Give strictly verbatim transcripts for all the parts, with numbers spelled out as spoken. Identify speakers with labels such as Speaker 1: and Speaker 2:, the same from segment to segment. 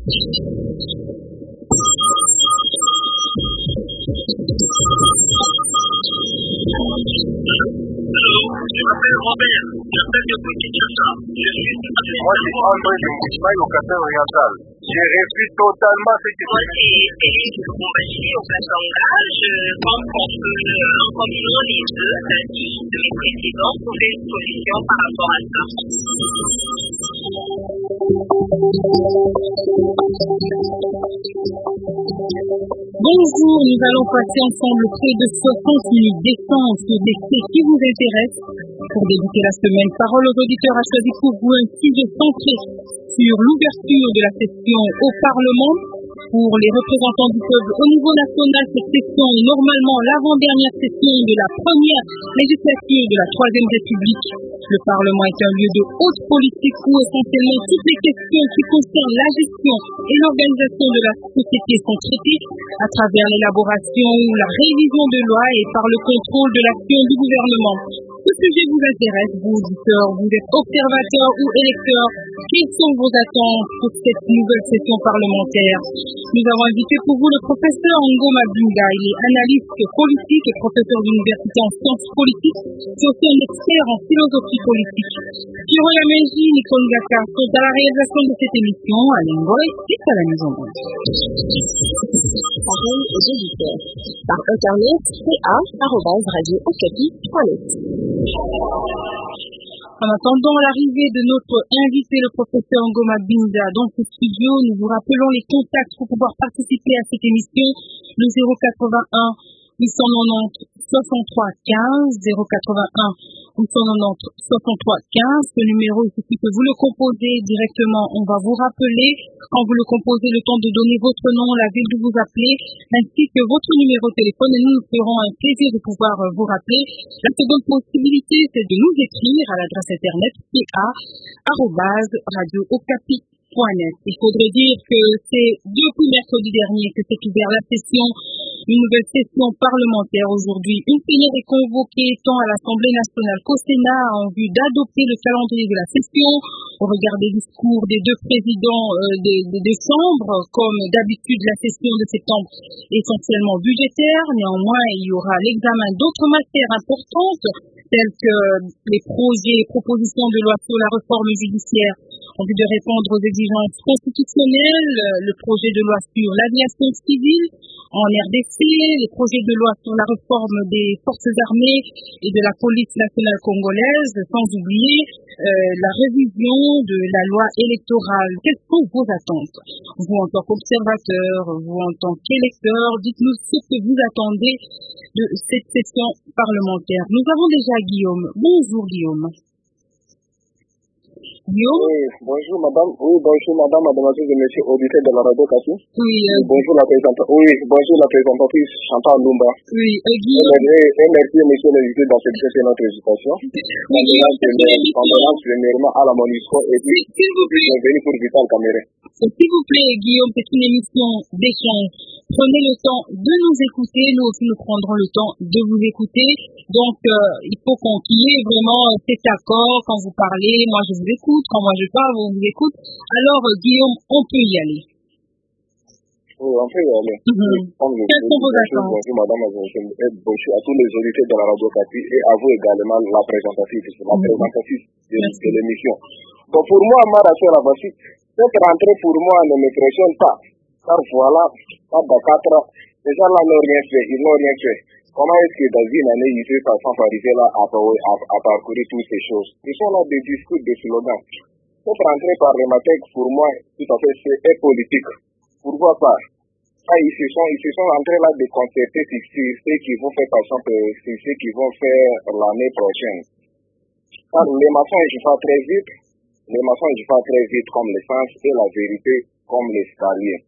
Speaker 1: Je m'appelle Robert, j'appelle depuis Kinshasa. Je suis
Speaker 2: Moi, c'est André de Mouchmaï au Catin oriental. J'ai reçu totalement ce qui
Speaker 1: Moi, c'est Élise Bombachi au Katanga. Je pense que en combinant les deux, l'avis de mes présidents trouver une solution par rapport à ça.
Speaker 3: Bonjour, nous allons passer ensemble près de soixante minutes d'essence sur des faits qui vous intéressent. Pour débuter la semaine, Parole aux auditeurs a choisi pour vous un sujet centré sur l'ouverture de la session au Parlement. Pour les représentants du peuple au niveau national, cette session est normalement l'avant-dernière session de la première législature de la Troisième République. Le Parlement est un lieu de haute politique où essentiellement toutes les questions qui concernent la gestion et l'organisation de la société sont traitées à travers l'élaboration ou la révision de lois et par le contrôle de l'action du gouvernement. Ce sujet vous intéresse, vous auditeurs, vous êtes observateurs ou électeurs. Quelles sont vos attentes pour cette nouvelle session parlementaire? Nous avons invité pour vous le professeur Ngoma Binda. Il est analyste politique et professeur d'université en sciences politiques. C'est aussi un expert en philosophie politique. Kiro Yamenji, Nicole Ngaka sont à la réalisation de cette émission. Alain Ngoy est à la maison.
Speaker 4: Parole aux auditeurs. Par internet, p a arobase radio okapi point net.
Speaker 3: En attendant l'arrivée de notre invité, le professeur Ngoma Binda, dans ce studio, nous vous rappelons les contacts pour pouvoir participer à cette émission. Le zéro quatre-vingt-un huit cent quatre-vingt-dix soixante-trois quinze, zéro quatre-vingt-un huit cent quatre-vingt-dix soixante-trois quinze. Ce numéro, il suffit que vous le composez directement. On va vous rappeler, quand vous le composez, le temps de donner votre nom, la ville d'où vous appelez, ainsi que votre numéro de téléphone. Et nous nous ferons un plaisir de pouvoir vous rappeler. La seconde possibilité, c'est de nous écrire à l'adresse internet p a arobase radio okapi point net. Il faudrait dire que c'est depuis mercredi dernier que s'est ouverte la session, une nouvelle session parlementaire aujourd'hui. Une plénière est convoquée tant à l'Assemblée nationale qu'au Sénat en vue d'adopter le calendrier de la session au regard des discours des deux présidents euh, des, des deux chambres. Comme d'habitude, la session de septembre est essentiellement budgétaire. Néanmoins, il y aura l'examen d'autres matières importantes telles que les projets et propositions de loi sur la réforme judiciaire en vue de répondre aux exigences constitutionnelles, le projet de loi sur l'aviation civile en R D C, les projets de loi sur la réforme des forces armées et de la police nationale congolaise, sans oublier euh, la révision de la loi électorale. Quelles sont vos attentes? Vous, en tant qu'observateur, vous, en tant qu'électeur, dites-nous ce que vous attendez de cette session parlementaire. Nous avons déjà Guillaume. Bonjour Guillaume. Guillaume?
Speaker 2: Oui, bonjour madame. Oui, bonjour madame, mademoiselle et monsieur auditeur de la radio Kapi.
Speaker 3: Oui, euh,
Speaker 2: bonjour la présentatrice. Oui, bonjour la présentatrice Chantal Lumba.
Speaker 3: Oui, euh, Guillaume.
Speaker 2: Et, et merci monsieur l'invité dans cette session de notre hésitation.
Speaker 3: Oui, Guillaume,
Speaker 2: condoléances premièrement à la MONUSCO et puis
Speaker 3: s'il vous plaît.
Speaker 2: bienvenue pour Vital Caméré.
Speaker 3: S'il vous plaît, Guillaume, c'est une émission d'échange. Prenez le temps de nous écouter. Nous aussi, nous prendrons le temps de vous écouter. Donc, euh, il faut qu'on y ait vraiment cet accord. Quand vous parlez, moi je vous écoute. Quand moi je parle, vous vous écoute. Alors, euh, Guillaume, on peut y aller.
Speaker 2: Oui, on peut y aller.
Speaker 3: Mm-hmm. Quelles sont vos attentes?
Speaker 2: Bonjour madame, et bonjour à tous les auditeurs de la radio Kapi et à vous également la présentatrice, la
Speaker 3: Mm-hmm.
Speaker 2: présentatrice de, de l'émission. Donc pour moi, ma ration là voici, cette rentrée pour moi ne me pressionne pas. Car voilà, pas de quatre, les gens là n'ont rien fait, ils n'ont rien fait. Comment est-ce que dans une année, ils peuvent sans arriver là à, à, à parcourir toutes ces choses? Ils sont là des discours, des slogans. Cette rentrée parlementaire, pour moi, tout à fait, c'est politique. Pourquoi pas? Ah, ils se sont, ils se sont rentrés là de concerter sur ce qu'ils vont faire, par exemple, sur ce qu'ils vont faire l'année prochaine. Car les mensonges vont très vite, les mensonges vont très vite comme l'essence et la vérité comme l'escalier.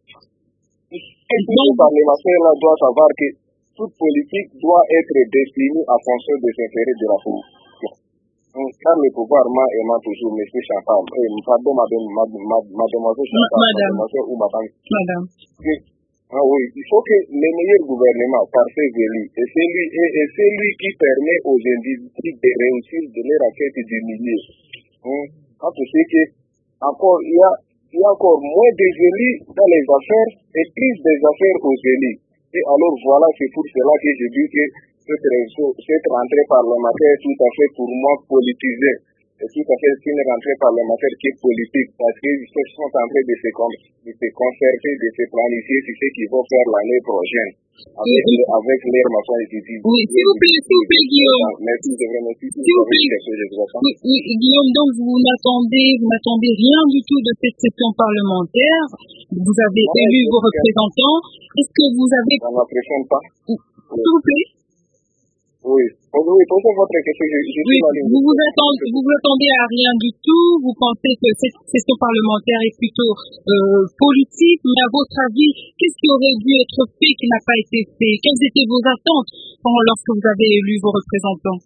Speaker 2: Et tout le parlementaire là doit savoir que toute politique doit être destinée à fonction des intérêts de la population. Car le pouvoir m'a aimé toujours, monsieur Chantal, eh, pardon, madame, madame, mademoiselle Chantal,
Speaker 3: Madame.
Speaker 2: mademoiselle ou madame.
Speaker 3: Madame.
Speaker 2: Que, ah oui, il faut que le meilleur gouvernement, par ses élus, et c'est lui, et, et c'est lui qui permet aux individus de réussir de leur quête du milieu. Hum, quand tu sais que, encore, il y a il y a encore moins des élus dans les affaires et plus des affaires aux élus. Et alors voilà, c'est pour cela que je dis que cette, cette rentrée parlementaire est tout à fait pour moi politisée. C'est tout à fait une rentrée parlementaire qui est politique parce qu'ils sont en train de se, de se concerter, de se planifier sur ce qu'ils vont faire l'année prochaine. Avec, oui, avec l'air machin et tout.
Speaker 3: Oui, s'il vous plaît, s'il vous plaît, Guillaume.
Speaker 2: Merci, je vous remercie.
Speaker 3: S'il vous plaît. Oui, oui, Guillaume, donc vous n'attendez, vous n'attendez rien du tout de cette session parlementaire. Vous avez non, élu vos représentants. Est-ce que vous avez...
Speaker 2: Ça n'impressionne pas.
Speaker 3: S'il vous plaît.
Speaker 2: Oui, oui, posez votre question. Je, je
Speaker 3: oui, vous vous attendez, vous vous attendez à rien du tout. Vous pensez que cette session parlementaire est plutôt euh, politique. Mais à votre avis, qu'est-ce qui aurait dû être fait qui n'a pas été fait? Quelles étaient vos attentes pendant lorsque vous avez élu vos représentants?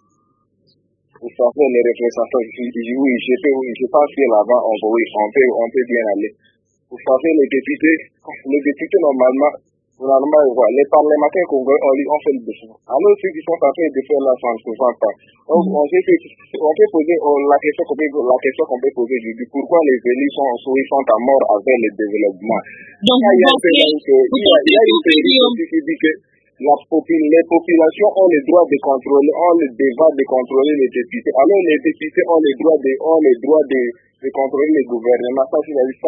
Speaker 2: Vous savez, les représentants, oui, je peux, oui, je pense que là-bas, on, oui, on peut, on peut bien aller. Vous savez, les députés, les députés normalement. Normalement, ouais, les parlementaires congolais, on, on fait le défi. Alors, ceux qui sont en train de faire là, ça ne se voit pas. Donc, on, sait que, on peut poser on, la question qu'on peut, la question qu'on peut poser aujourd'hui, pourquoi les élus sont, sont, sont à mort avec le développement?
Speaker 3: Donc, il y a, il y a, il y a, il y a une théorie
Speaker 2: qui dit que la popul les populations ont le droit de contrôler, ont le devoir de contrôler les députés. Alors, les députés ont le droit de, ont le droit de, de contrôler le gouvernement. Ça, c'est une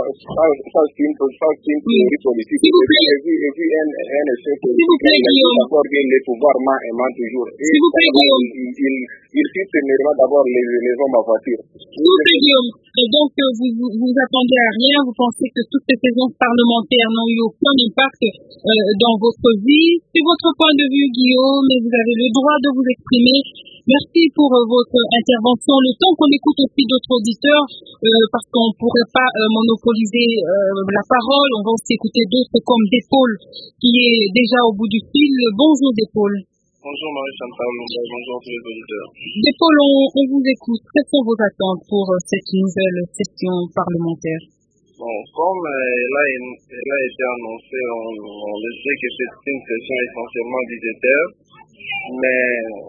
Speaker 2: théorie politique.
Speaker 3: S'il vous plaît.
Speaker 2: Et puis, et puis un, un essai politique.
Speaker 3: S'il vous plaît, Guillaume.
Speaker 2: D'abord, les pouvoirs ment et ment toujours. Et
Speaker 3: s'il vous plaît, Guillaume.
Speaker 2: Il, il, il fixe premièrement d'abord les, les hommes à voiture.
Speaker 3: S'il vous plaît, Guillaume. Et donc, vous, vous, vous attendez à rien. Vous pensez que toutes ces séances parlementaires n'ont eu aucun impact euh, dans votre vie. C'est votre point de vue, Guillaume, et vous avez le droit de vous exprimer. Merci pour euh, votre intervention. Le temps qu'on écoute aussi d'autres auditeurs, euh, parce qu'on ne pourrait pas euh, monopoliser euh, la parole, on va aussi écouter d'autres comme Dépôle, qui est déjà au bout du fil. Bonjour Dépôle.
Speaker 5: Bonjour Marie-Chantal, bonjour tous les auditeurs.
Speaker 3: Dépôle, on, on vous écoute. Quelles sont vos attentes pour euh, cette nouvelle session parlementaire?
Speaker 5: Bon, comme euh, elle, a, elle a été annoncée, on, on le sait que c'est une session essentiellement budgétaire, mais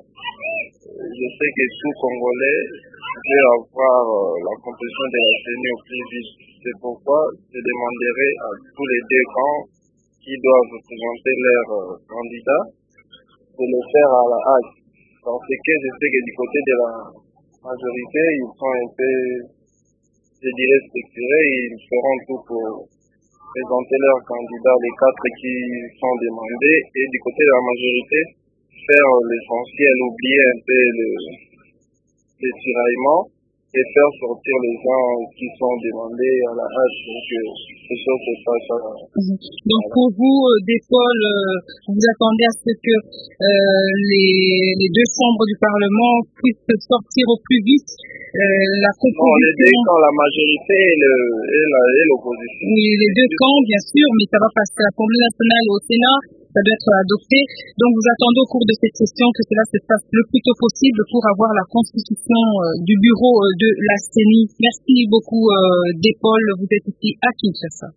Speaker 5: je sais que tout Congolais veut avoir euh, la complétion de la C E N I au plus vite. C'est pourquoi je demanderai à tous les deux camps qui doivent présenter leurs euh, candidats de le faire à la hâte. Parce que je sais que du côté de la majorité, ils sont un peu, je dirais, structurés et ils feront tout pour présenter leurs candidats, les quatre qui sont demandés, et du côté de la majorité, faire l'essentiel, oublier un peu le, les tiraillements et faire sortir les gens qui sont demandés à la hache. Donc, c'est sûr que ça, ça.
Speaker 3: Donc, pour vous, Dépôle, vous attendez à ce que euh, les, les deux chambres du Parlement puissent sortir au plus vite euh, la composition.
Speaker 5: Non, les deux camps, la majorité et, le, et, la, et l'opposition.
Speaker 3: Oui, les deux camps, bien sûr, mais ça va passer à l'Assemblée nationale et au Sénat. Ça doit être adopté. Donc, vous attendez au cours de cette session que cela se fasse le plus tôt possible pour avoir la constitution euh, du bureau euh, de la C E N I. Merci beaucoup, euh, Dépôle. Vous êtes ici à Kinshasa.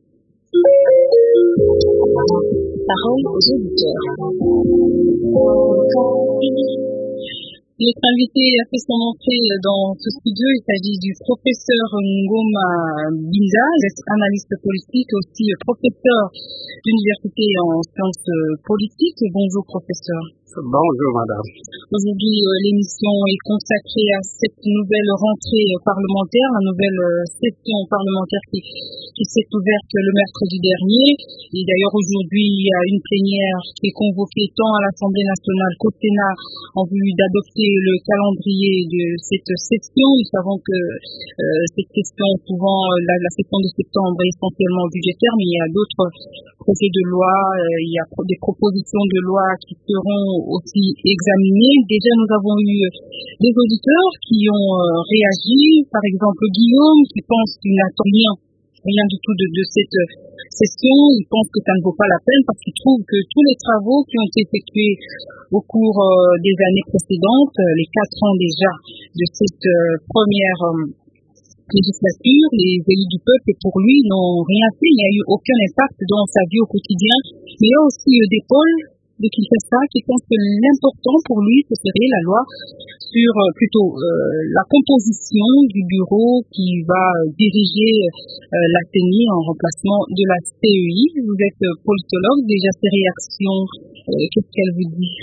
Speaker 4: Parole aux auditeurs.
Speaker 3: Notre invité a fait son entrée dans ce studio. Il s'agit du professeur Ngoma Binza, analyste politique, aussi professeur d'université en sciences politiques. Bonjour professeur.
Speaker 6: Bonjour madame.
Speaker 3: Aujourd'hui, euh, l'émission est consacrée à cette nouvelle rentrée parlementaire, la nouvelle euh, session parlementaire qui, qui s'est ouverte le mercredi dernier. Et d'ailleurs, aujourd'hui, il y a une plénière qui est convoquée tant à l'Assemblée nationale qu'au Sénat en vue d'adopter le calendrier de cette session. Nous savons que euh, cette session, souvent, la, la session de septembre est essentiellement budgétaire, mais il y a d'autres projets de loi, euh, il y a pro- des propositions de loi qui seront aussi examinées. Déjà, nous avons eu des auditeurs qui ont euh, réagi. Par exemple, Guillaume, qui pense qu'il n'attend rien, rien du tout de, de cette session. Il pense que ça ne vaut pas la peine parce qu'il trouve que tous les travaux qui ont été effectués au cours euh, des années précédentes, euh, les quatre ans déjà de cette euh, première euh, législature, les élus du peuple, pour lui, n'ont rien fait. Il n'y a eu aucun impact dans sa vie au quotidien. Mais il y a aussi euh, des pôles de Kinshasa qui pense que l'important pour lui, ce serait la loi sur euh, plutôt euh, la composition du bureau qui va diriger euh, la C E N I en remplacement de la C E I. Vous êtes politologue, déjà ces réactions, euh, qu'est-ce qu'elle vous dit?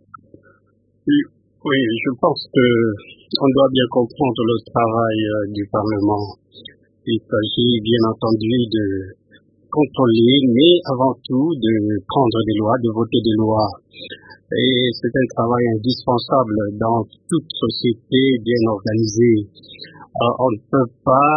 Speaker 6: Oui, oui, je pense que on doit bien comprendre le travail euh, du Parlement. Il s'agit bien entendu de contrôler, mais avant tout de prendre des lois, de voter des lois. Et c'est un travail indispensable dans toute société bien organisée. Euh, on ne peut pas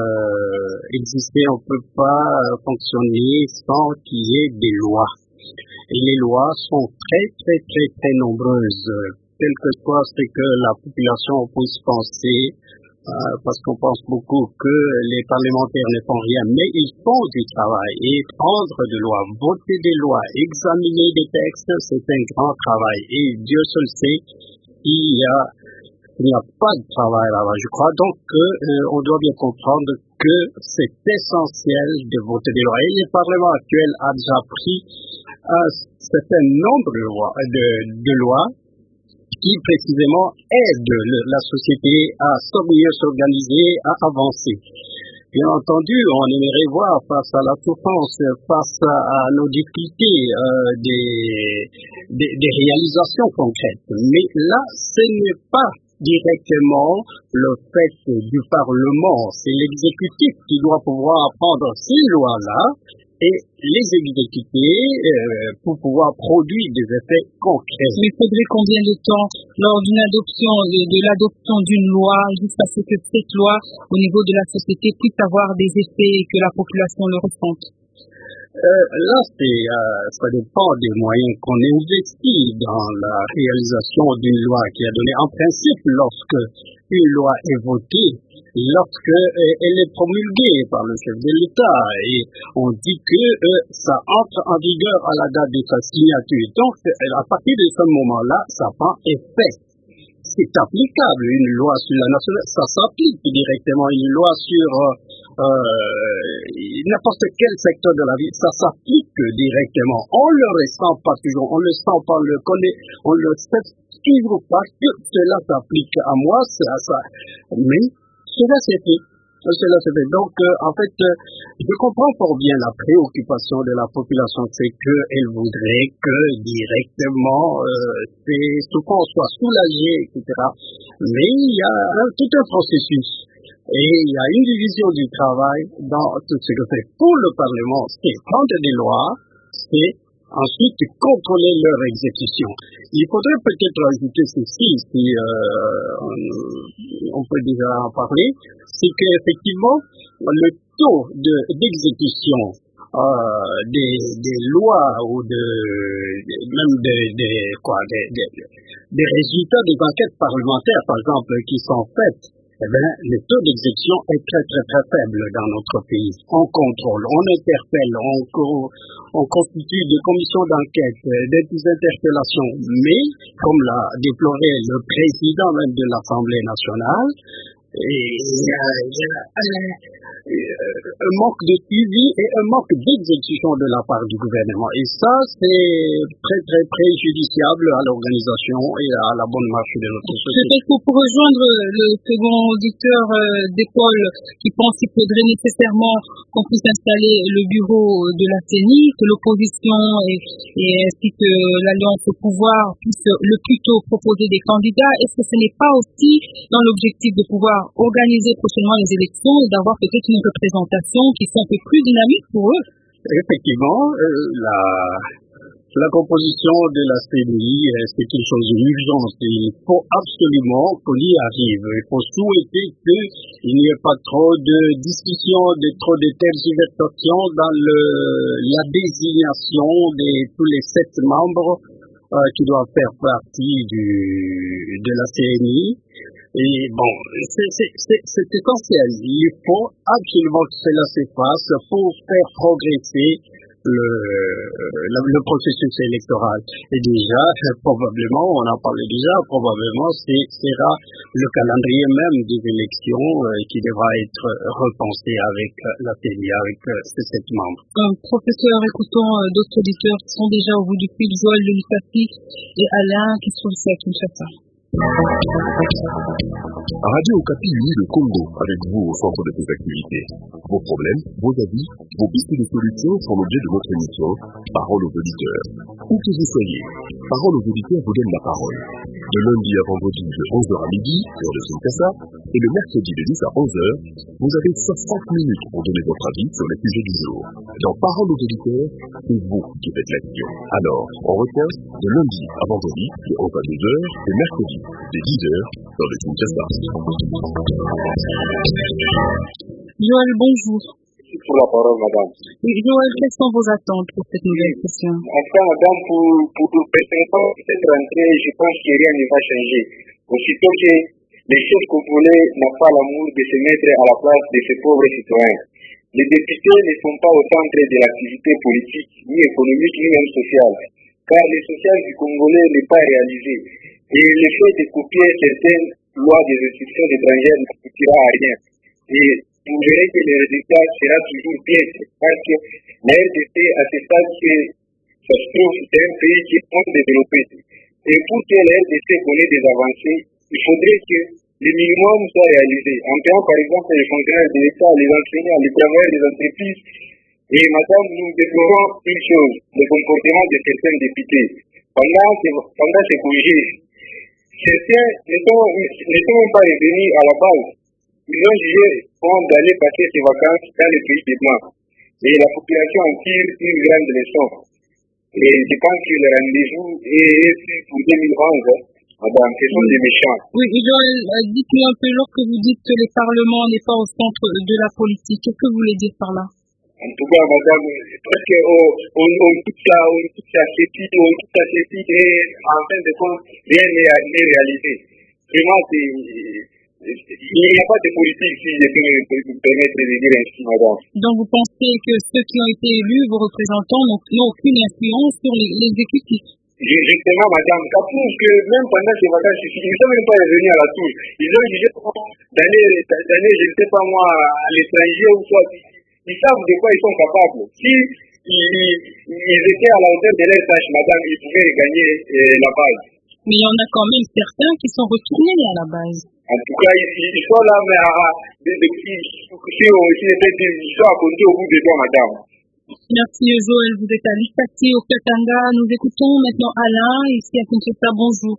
Speaker 6: euh, exister, on ne peut pas fonctionner sans qu'il y ait des lois. Et les lois sont très, très, très, très nombreuses. Quel que soit ce que la population puisse penser, euh, parce qu'on pense beaucoup que les parlementaires ne font rien, mais ils font du travail. Et prendre des lois, voter des lois, examiner des textes, c'est un grand travail. Et Dieu seul sait qu'il y a, il n'y a pas de travail là-bas. Je crois donc qu'on euh, doit bien comprendre que c'est essentiel de voter des lois. Et le Parlement actuel a déjà pris un certain nombre de lois, de, de lois qui précisément aident le, la société à mieux s'organiser, à avancer. Bien entendu, on aimerait voir face à la souffrance, face à, à nos difficultés, euh, des, des, des réalisations concrètes. Mais là, ce n'est pas directement le fait du Parlement, c'est l'exécutif qui doit pouvoir prendre ces lois-là et les exécuter euh, pour pouvoir produire des effets concrets.
Speaker 3: Mais il faudrait combien de temps lors d'une adoption, de, de l'adoption d'une loi, jusqu'à ce que cette loi, au niveau de la société, puisse avoir des effets et que la population le ressente?
Speaker 6: Euh, là, c'est, euh, ça dépend des moyens qu'on investit dans la réalisation d'une loi qui a donné. En principe, lorsque une loi est votée, lorsque euh, elle est promulguée par le chef de l'État, et on dit que euh, ça entre en vigueur à la date de sa signature. Donc, à partir de ce moment-là, ça prend effet. C'est applicable, une loi sur la nationale, ça s'applique directement. Une loi sur euh, euh, n'importe quel secteur de la vie, ça s'applique directement. On ne le ressent pas toujours, on ne le sent pas, on le connaît, on le sait toujours pas que cela s'applique à moi, à ça. Mais cela s'est fait. Cela s'est fait. Donc, euh, en fait, euh, je comprends fort bien la préoccupation de la population, c'est qu'elle voudrait que directement, euh, ces souffrances soient soulagées, et cetera. Mais il y a un, tout un processus. Et il y a une division du travail dans tout ce que fait pour le Parlement, c'est prendre des lois, c'est ensuite contrôler leur exécution. Il faudrait peut-être ajouter ceci, si euh, on, on peut déjà en parler, c'est qu'effectivement, le taux de, d'exécution euh, des, des lois ou de, de même des, des, quoi, des, des, des résultats des enquêtes parlementaires, par exemple, qui sont faites, eh bien, le taux d'exécution est très très très faible dans notre pays. On contrôle, on interpelle, on, on constitue des commissions d'enquête, des interpellations, mais, comme l'a déploré le président même de l'Assemblée nationale, il y a, il y a un, un manque de suivi et un manque d'exécution de la part du gouvernement. Et ça, c'est très, très préjudiciable à l'organisation et à la bonne marche de notre société.
Speaker 3: Peut-être pour rejoindre le second auditeur euh, d'école qui pense qu'il faudrait nécessairement qu'on puisse installer le bureau de la C E N I, que l'opposition et, et ainsi que l'Alliance au pouvoir puisse le plus tôt proposer des candidats. Est-ce que ce n'est pas aussi dans l'objectif de pouvoir organiser prochainement les élections et d'avoir peut-être une représentation qui soit un peu plus dynamique pour eux?
Speaker 6: Effectivement, euh, la, la composition de la C E N I, c'est une chose urgente. Il faut absolument qu'on y arrive. Il faut souhaiter qu'il n'y ait pas trop de discussions, de trop de tergiversations dans le, la désignation de tous les sept membres euh, qui doivent faire partie du, de la C E N I. Et bon, c'est, c'est, c'est, c'est essentiel. Il faut absolument que cela se fasse pour faire progresser le, le, le processus électoral. Et déjà, probablement, on en parlait déjà, probablement, c'est, sera le calendrier même des élections euh, qui devra être repensé avec euh, la C E N I, avec euh, ses sept membres.
Speaker 3: Euh, professeur, écoutons euh, d'autres auditeurs qui sont déjà au bout du fil, Joël de Lipati et Alain qui se trouvent ici à Kinshasa.
Speaker 7: Radio Okapi unit le Congo avec vous au centre de vos activités. Vos problèmes, vos avis, vos pistes de solutions sont l'objet de notre émission Parole aux auditeurs. Où que vous soyez, Parole aux auditeurs vous donne la parole. De lundi à vendredi de onze heures à midi, heure de Kinshasa, et le mercredi de dix à onze heures, vous avez soixante minutes pour donner votre avis sur les sujets du jour. Dans Parole aux auditeurs, c'est vous qui faites l'action. Alors, on retient de lundi à vendredi de onze à douze heures et mercredi de dix heures dans le Kinshasa.
Speaker 3: Joël, bonjour.
Speaker 2: Pour la parole, madame.
Speaker 3: Oui, Joël, quelles sont vos attentes pour cette nouvelle session?
Speaker 2: Enfin, madame, pour, pour le président de cette rentrée, je pense que rien ne va changer. Aussitôt que les chefs congolais n'ont pas l'amour de se mettre à la place de ces pauvres citoyens. Les députés ne sont pas au centre de l'activité politique, ni économique, ni même sociale, car le social du Congolais n'est pas réalisé. Et le fait de copier certaines lois des institutions étrangères ne suffira à rien. Et vous verrez que le résultat sera toujours piètre, parce que la R D C, à ce stade que ça se trouve, c'est un pays qui est en développé. Et pour que la R D C connaisse des avancées, il faudrait que le minimum soit réalisé. En payant par exemple les fonctionnaires de l'État, les enseignants, les travailleurs des entreprises. Et madame, nous déplorons une chose, le comportement de certains députés. Pendant ces, pendant ces congés, certains ne sont, ne sont même pas revenus à la base. Ils ont jugé bon d'aller passer ces vacances dans le pays des Blancs. Et la population en tire une grande leçon. Et je pense que le rendez-vous est pour deux mille onze. Madame, ce sont des méchants.
Speaker 3: Oui, Joël, dites-nous un peu, lorsque vous dites que le Parlement n'est pas au centre de la politique, qu'est-ce que vous voulez dire par là?
Speaker 2: En tout cas, madame, parce qu'on on, on tout ça, on tout ça, c'est qui, on tout ça, c'est qui, et en fin de compte, rien n'est réalisé. Vraiment, c'est, il n'y a pas de politique, si je peux me permettre de dire ainsi, madame.
Speaker 3: Donc, vous pensez que ceux qui ont été élus, vos représentants, n'ont aucune influence sur l'exécutif?
Speaker 2: Justement, madame, ça prouve que même pendant ces vacances, ils ne sont même pas revenus à la tour. Ils ont jugé d'aller, d'aller, je ne sais pas moi, à l'étranger ou soit. Ils savent de quoi ils sont capables. Si ils, ils étaient à la hauteur de leur tâche, madame, ils pouvaient gagner euh, la base.
Speaker 3: Mais il y en a quand même certains qui sont retournés à la base.
Speaker 2: En tout cas, ils, ils sont là, mais à, depuis, si on ils sont à côté au bout des doigts, madame.
Speaker 3: Merci Joël, vous êtes à Lipati, au Katanga. Nous écoutons maintenant Alain, ici à Kinshasa. Bonjour.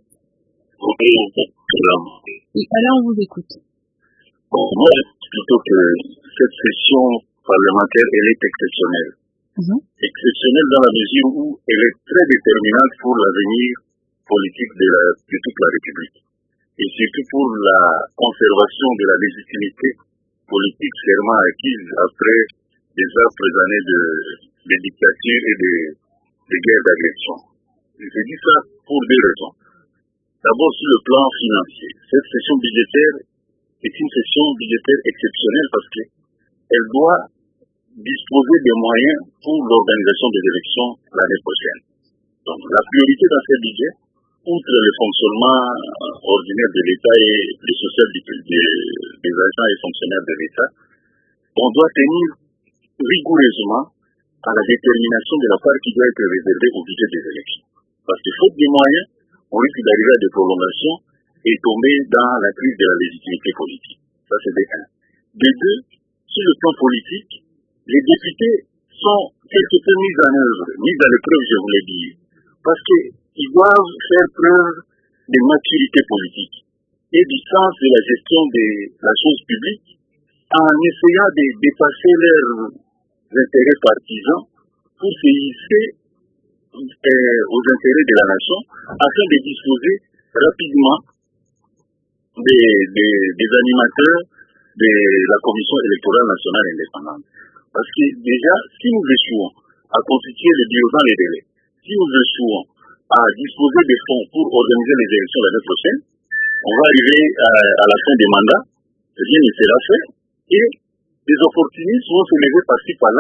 Speaker 3: Oui, Alain, on vous écoute.
Speaker 8: Bon, moi, plutôt que cette session parlementaire, elle est exceptionnelle. Mm-hmm. Exceptionnelle dans la mesure où elle est très déterminante pour l'avenir politique de, la, de toute la République. Et surtout pour la conservation de la légitimité politique fermement acquise après des âpres années de, de dictature et de, de guerre d'agression. Je dis ça pour deux raisons. D'abord, sur le plan financier. Cette session budgétaire est une session budgétaire exceptionnelle parce qu'elle doit disposer des moyens pour l'organisation des élections l'année prochaine. Donc, la priorité dans ce budget, outre le fonctionnement ordinaire de l'État et le social des, des agents et fonctionnaires de l'État, on doit tenir rigoureusement à la détermination de la part qui doit être réservée au budget des élections. Parce que faute des moyens, on risque d'arriver à des prolongations et tomber dans la crise de la légitimité politique. Ça, c'est de un. De deux, sur le plan politique, les députés sont quelque peu mis en œuvre, mis à l'épreuve, je voulais dire, parce qu'ils doivent faire preuve de maturité politique et du sens de la gestion de la chose publique en essayant de dépasser leurs intérêts partisans pour se hisser euh, aux intérêts de la nation afin de disposer rapidement des, des, des animateurs de la Commission électorale nationale indépendante. Parce que déjà, si nous échouons à constituer les bureaux dans les délais, si nous échouons à disposer des fonds pour organiser les élections l'année prochaine, on va arriver à, à la fin des mandats, rien ne sera fait, et les opportunistes vont se lever par-ci par-là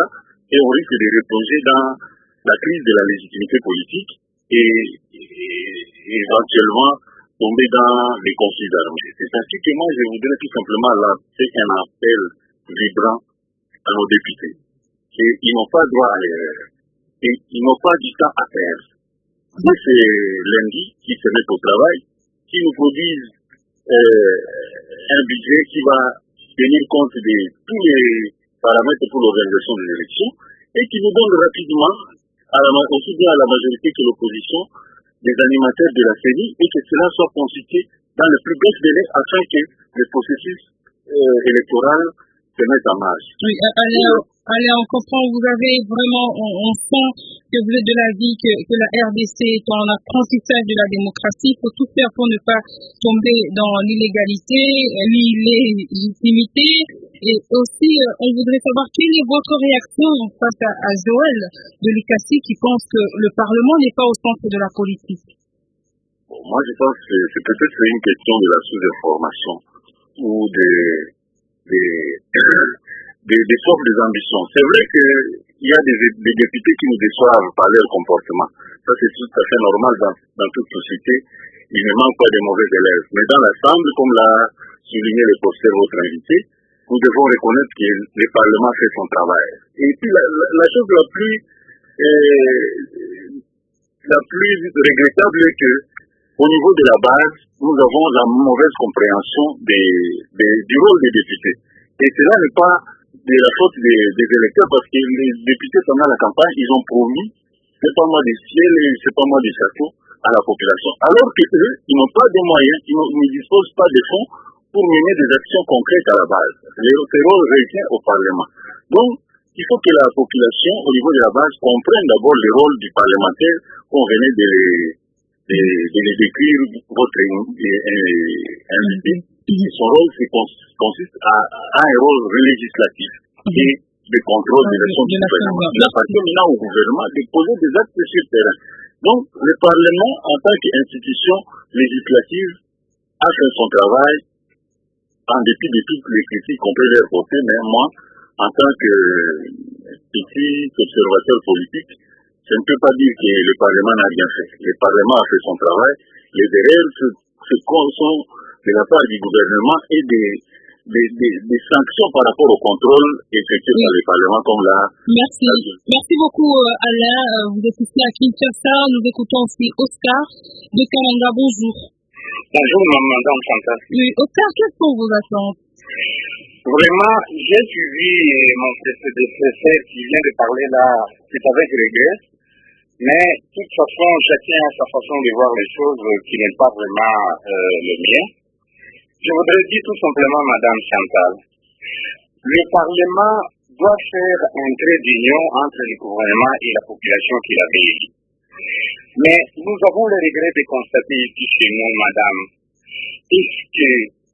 Speaker 8: et on risque de replonger dans la crise de la légitimité politique et, et, et éventuellement tomber dans les conflits armés. C'est ainsi que moi, je voudrais tout simplement lancer un appel vibrant à nos députés. Et ils n'ont pas droit à l'erreur. Et ils n'ont pas du temps à perdre. Si c'est lundi qui se mettent au travail, qui nous produisent euh, un budget qui va tenir compte de tous les paramètres pour l'organisation des élections et qui nous donne rapidement, à la, aussi bien à la majorité que l'opposition, des animateurs de la C E N I et que cela soit constitué dans le plus bref délai afin que le processus euh, électoral se mette en marche.
Speaker 3: Oui, allez, allez, on comprend, vous avez vraiment, on, on sent que vous êtes de l'avis que, que la R D C est en apprentissage de la démocratie. Il faut tout faire pour ne pas tomber dans l'illégalité, l'illégitimité. Et aussi, on voudrait savoir quelle est votre réaction face à, à Joël de l'U C A C I qui pense que le Parlement n'est pas au centre de la politique.
Speaker 8: Bon, moi, je pense que c'est peut-être une question de la sous-information ou des, des, des, des forces des ambitions. C'est vrai qu'il y a des, des députés qui nous déçoivent par leur comportement. Ça, c'est tout à fait normal dans, dans toute société. Il ne manque pas de mauvais élèves. Mais dans l'ensemble, comme l'a souligné le professeur votre invité, nous devons reconnaître que le Parlement fait son travail. Et puis la, la, la chose la plus euh, la plus regrettable est que au niveau de la base, nous avons la mauvaise compréhension des, des, du rôle des députés. Et cela n'est pas de la faute des, des électeurs parce que les députés pendant la campagne, ils ont promis, c'est pas moi des ciels et c'est pas moi des châteaux à la population. Alors que eux, ils n'ont pas de moyens, ils ne disposent pas de fonds pour mener des actions concrètes à la base. Le rôle revient au Parlement. Donc, il faut que la population, au niveau de la base, comprenne d'abord le rôle du parlementaire qu'on venait de les, de, de les décrire votre invité. Son rôle consiste à, à un rôle législatif et de contrôle de l'action du gouvernement. Il appartient maintenant au gouvernement de poser des actes sur le terrain. Donc, le Parlement, en tant qu'institution législative, a fait son travail en dépit de toutes les critiques qu'on peut leur porter, mais moi, en tant que petit observateur politique, je ne peux pas dire que le Parlement n'a rien fait. Le Parlement a fait son travail. Les erreurs se, se sont de la part du gouvernement et des, des, des, des sanctions par rapport au contrôle effectué oui. par le Parlement comme là.
Speaker 3: Merci. Merci beaucoup Alain. Vous êtes ici à Kinshasa. Nous écoutons aussi Oscar de Kalanga. Bonjour.
Speaker 1: Bonjour, madame Chantal.
Speaker 3: Oui, Oscar, quelles sont vos attentes?
Speaker 1: Vraiment, j'ai suivi mon prédécesseur qui vient de parler là, c'est avec regret, mais de toute façon, chacun a sa façon de voir les choses qui n'est pas vraiment euh, le mien. Je voudrais dire tout simplement, madame Chantal, le Parlement doit faire un trait d'union entre le gouvernement et la population qui l'a élu. Mais nous avons le regret de constater ici chez nous, madame, est-ce que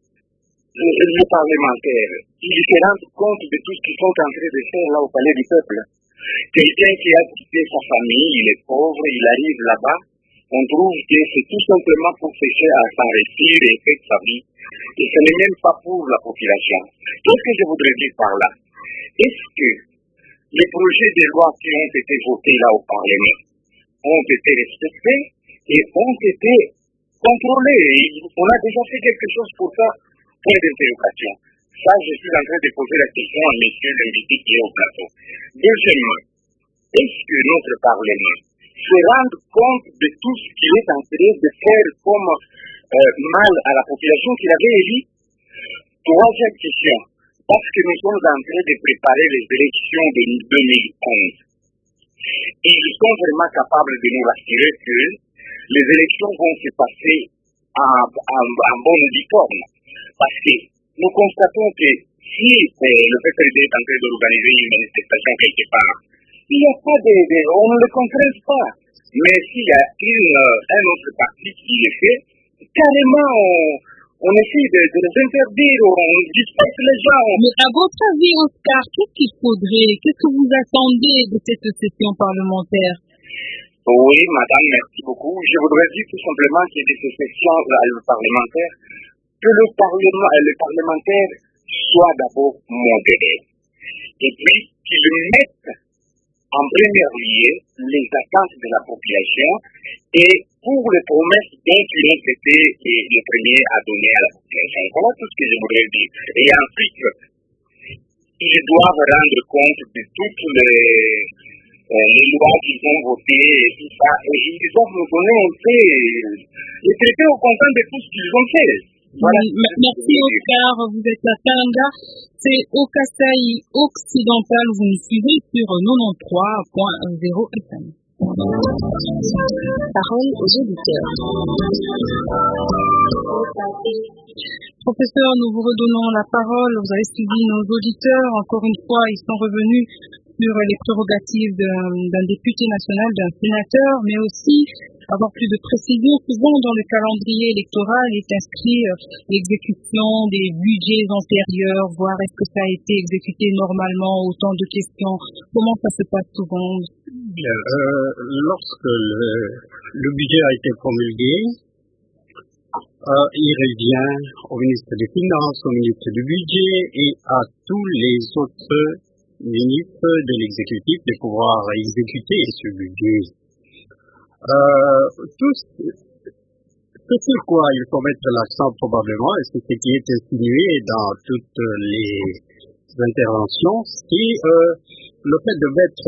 Speaker 1: le parlementaire, il se rend compte de tout ce qu'ils sont en train de faire là au palais du peuple. Quelqu'un qui a quitté sa famille, il est pauvre, il arrive là-bas, on trouve que c'est tout simplement pour chercher à s'enrichir et faire sa vie. Et ce n'est même pas pour la population. Qu'est-ce que je voudrais dire par là? Est-ce que les projets de loi qui ont été votés là au Parlement ont été respectés et ont été contrôlés? On a déjà fait quelque chose pour ça. Point d'interrogation. Ça, je suis en train de poser la question à monsieur l'invité qui est au plateau. Deuxièmement, est-ce que notre Parlement se rend compte de tout ce qu'il est en train de faire comme euh, mal à la population qu'il avait élue? Troisième question, parce que nous sommes en train de préparer les élections de deux mille onze. Ils sont vraiment capables de nous rassurer que les élections vont se passer en, en, en bonne uniforme. Parce que nous constatons que si euh, le P P R D est en train d'organiser une manifestation quelque part, il n'y a pas de, de... on ne le comprend pas. Mais s'il y a une, un autre parti qui le fait, carrément on, on essaie de, de les interdire, on disperse les gens.
Speaker 3: Mais à votre avis, Oscar, qu'est-ce qu'il faudrait, qu'est-ce que vous attendez de cette session parlementaire?
Speaker 1: Oui, madame, merci beaucoup. Je voudrais dire tout simplement que de cette session parlementaire, que le Parlement, le parlementaire soit d'abord modéré. Et puis qu'il mette premier lieu les attentes de la population et pour les promesses dont ils ont été les premiers à donner à la population. Voilà tout ce que je voudrais dire. Et ensuite, ils doivent rendre compte de toutes les, euh, les lois qu'ils ont votées et tout ça. Et ils doivent nous donner un peu, les traiter au comptant de tout ce qu'ils ont fait. Voilà.
Speaker 3: Merci Oscar, vous êtes à Tanga, c'est au Kasaï occidental, vous nous suivez sur quatre-vingt-treize point zéro F M.
Speaker 4: Parole aux auditeurs.
Speaker 3: Professeur, nous vous redonnons la parole, vous avez suivi nos auditeurs, encore une fois ils sont revenus sur les prérogatives d'un, d'un député national, d'un sénateur, mais aussi avoir plus de précision. Souvent, dans le calendrier électoral est inscrit euh, l'exécution des budgets antérieurs, voir est-ce que ça a été exécuté normalement, autant de questions. Comment ça se passe souvent?
Speaker 6: Bien, euh, lorsque le, le budget a été promulgué, euh, il revient au ministre des Finances, au ministre du Budget et à tous les autres ministres de l'exécutif de pouvoir exécuter ce budget. Euh, tout ce, ce sur quoi il faut mettre l'accent probablement, et c'est ce qui est insinué dans toutes les interventions, c'est euh, le fait de mettre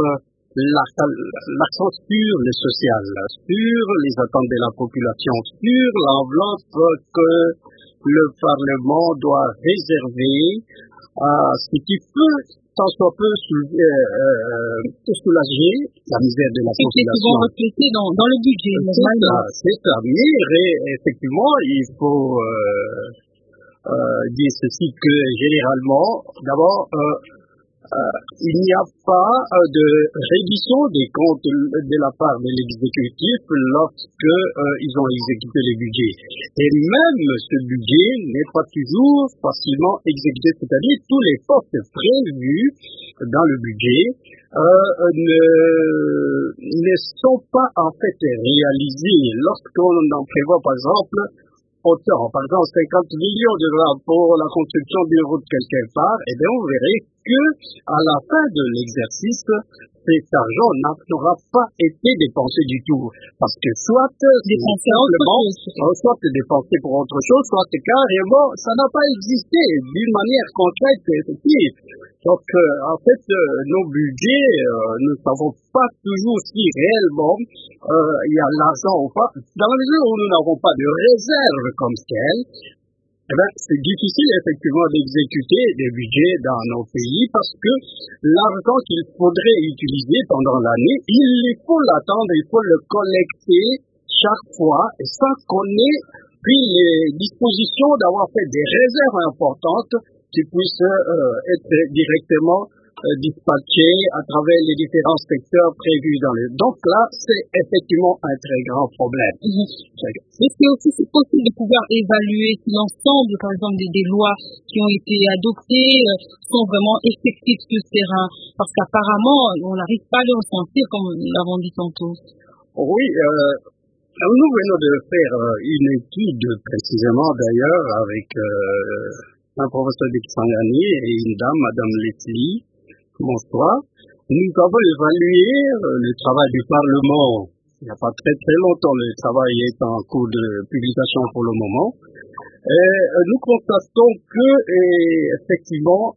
Speaker 6: l'accent sur le social, sur les attentes de la population, sur l'enveloppe que le Parlement doit réserver à ce qui peut tant soit peu soulever, euh, soulager la misère de la population.
Speaker 3: C'est souvent reflété dans, dans le budget.
Speaker 6: C'est ça, c'est ça. Mais effectivement, il faut euh, euh, dire ceci que généralement, d'abord, euh, euh, il n'y a pas euh, de révision des comptes de la part de l'exécutif lorsque euh, ils ont exécuté les budgets. Et même ce budget n'est pas toujours facilement exécuté, c'est-à-dire tous les postes prévus dans le budget euh, ne, ne sont pas en fait réalisés. Lorsqu'on en prévoit par exemple autant, par exemple cinquante millions de dollars pour la construction d'une route quelque part, et bien on verrait que à la fin de l'exercice, cet argent n'aura pas été dépensé du tout. Parce que soit dépensé soit dépensé pour autre chose, soit carrément, ça n'a pas existé d'une manière concrète et effective. Donc, euh, en fait, euh, nos budgets, euh, nous ne savons pas toujours si réellement euh, il y a l'argent ou pas. Dans la mesure où nous n'avons pas de réserve comme telle, eh ben, c'est difficile effectivement d'exécuter des budgets dans nos pays parce que l'argent qu'il faudrait utiliser pendant l'année, il faut l'attendre, il faut le collecter chaque fois et sans qu'on ait pris les dispositions d'avoir fait des réserves importantes qui puissent euh, être directement euh, dispatchées à travers les différents secteurs prévus dans le... Donc là, c'est effectivement un très grand problème.
Speaker 3: Mmh. Est-ce que aussi c'est possible de pouvoir évaluer si l'ensemble, par exemple, des, des lois qui ont été adoptées euh, sont vraiment effectives sur ce terrain? Parce qu'apparemment, on n'arrive pas à le ressentir, comme nous l'avons dit tantôt.
Speaker 6: Oui, euh, nous venons de faire euh, une étude, précisément d'ailleurs, avec... Euh, un professeur de Kisangani et une dame, Madame Leslie, bonsoir. Nous avons évalué euh, le travail du Parlement. Il n'y a pas très très longtemps, le travail est en cours de publication pour le moment. Et euh, nous constatons que, et, effectivement,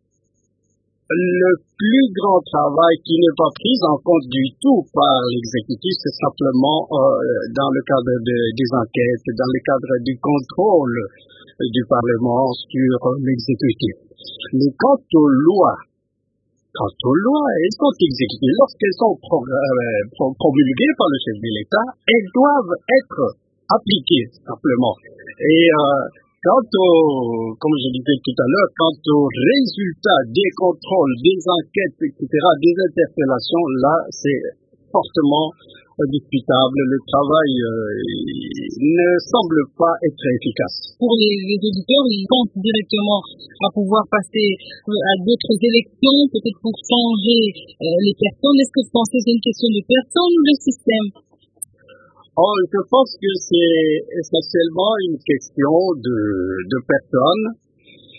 Speaker 6: le plus grand travail qui n'est pas pris en compte du tout par l'exécutif, c'est simplement euh, dans le cadre de, des enquêtes, dans le cadre du contrôle du Parlement sur l'exécutif. Mais quant aux lois, quant aux lois, elles sont exécutées. Lorsqu'elles sont pro, euh, promulguées par le chef de l'État, elles doivent être appliquées, simplement. Et euh, quant au, comme je disais tout à l'heure, quant aux résultats des contrôles, des enquêtes, et cetera, des interpellations, là, c'est fortement euh, discutable. Le travail euh, ne semble pas être efficace.
Speaker 3: Pour les, les auditeurs, ils pensent directement à pouvoir passer à d'autres élections, peut-être pour changer euh, les personnes. Est-ce que vous pensez que c'est une question de personnes ou de système?
Speaker 6: Oh, je pense que c'est essentiellement une question de, de personnes.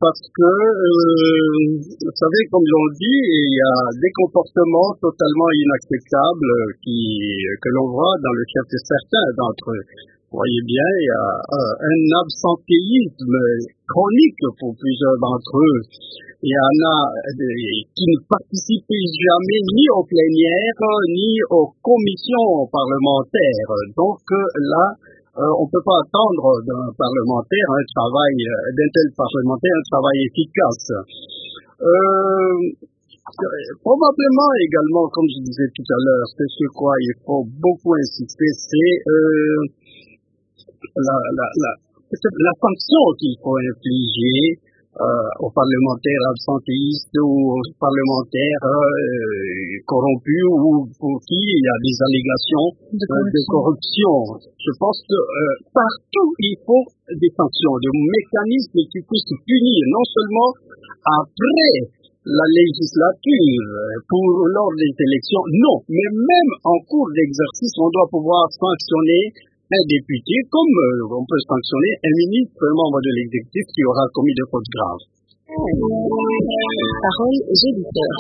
Speaker 6: parce que, euh, vous savez, comme l'on dit, il y a des comportements totalement inacceptables qui, que l'on voit dans le chef de certains d'entre eux. Vous voyez bien, il y a euh, un absentéisme chronique pour plusieurs d'entre eux. Il y en a euh, qui ne participent jamais ni aux plénières, ni aux commissions parlementaires. Donc là, euh, on ne peut pas attendre d'un parlementaire un travail, d'un tel parlementaire, un travail efficace. Euh, probablement également, comme je disais tout à l'heure, c'est sur quoi il faut beaucoup insister, c'est euh, la, la, la, la sanction qu'il faut infliger euh, aux parlementaires absentéistes ou aux parlementaires euh, corrompus ou pour qui il y a des allégations de corruption. Euh, de corruption. Je pense que euh, partout il faut des sanctions, des mécanismes qui puissent punir, non seulement après la législature, pour lors des élections, non, mais même en cours d'exercice, on doit pouvoir sanctionner un député, comme euh, on peut sanctionner un ministre, un membre de l'exécutif qui aura commis de fautes graves.
Speaker 4: Parole aux auditeurs.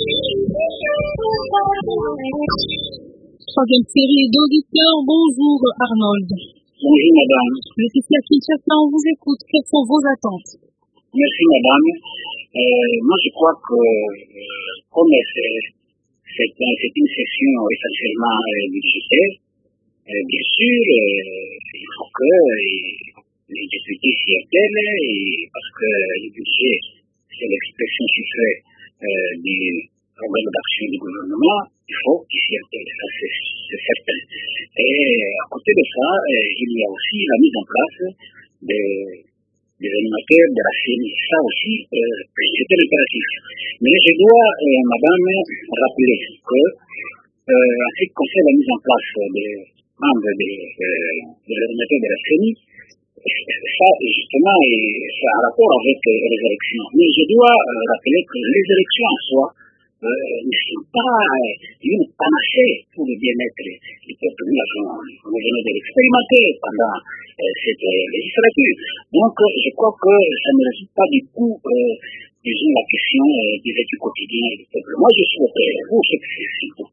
Speaker 3: Troisième série d'auditeurs. Bonjour Arnold.
Speaker 1: Bonjour madame.
Speaker 3: Le T C A Kinshasa, on vous écoute. Quelles sont vos attentes?
Speaker 1: Merci madame. Euh, moi je crois que euh, comme c'est, c'est, c'est une session essentiellement euh, budgétaire, Euh, bien sûr, euh, il faut que euh, les députés s'y attellent, et parce que le budget, c'est l'expression chiffrée euh, du programme d'action du gouvernement, il faut qu'ils s'y attellent, ça c'est, c'est certain. Et à côté de ça, euh, il y a aussi la mise en place des, des animateurs de la C N I. Ça aussi, euh, c'est un impératif. Mais je dois, euh, madame, rappeler que euh, en ce qui concerne la mise en place des membres de, euh, de l'ordinateur de la C N I, ça justement c'est en rapport avec euh, les élections. Mais je dois euh, rappeler que les élections en soi euh, ne sont pas euh, une panacée pour le bien-être du peuple. Nous venons de l'expérimenter pendant euh, cette euh, législature. Donc euh, je crois que ça ne résout pas du tout euh, disons, la question euh, du vécu quotidien du peuple. Moi je souhaiterais, pour ce que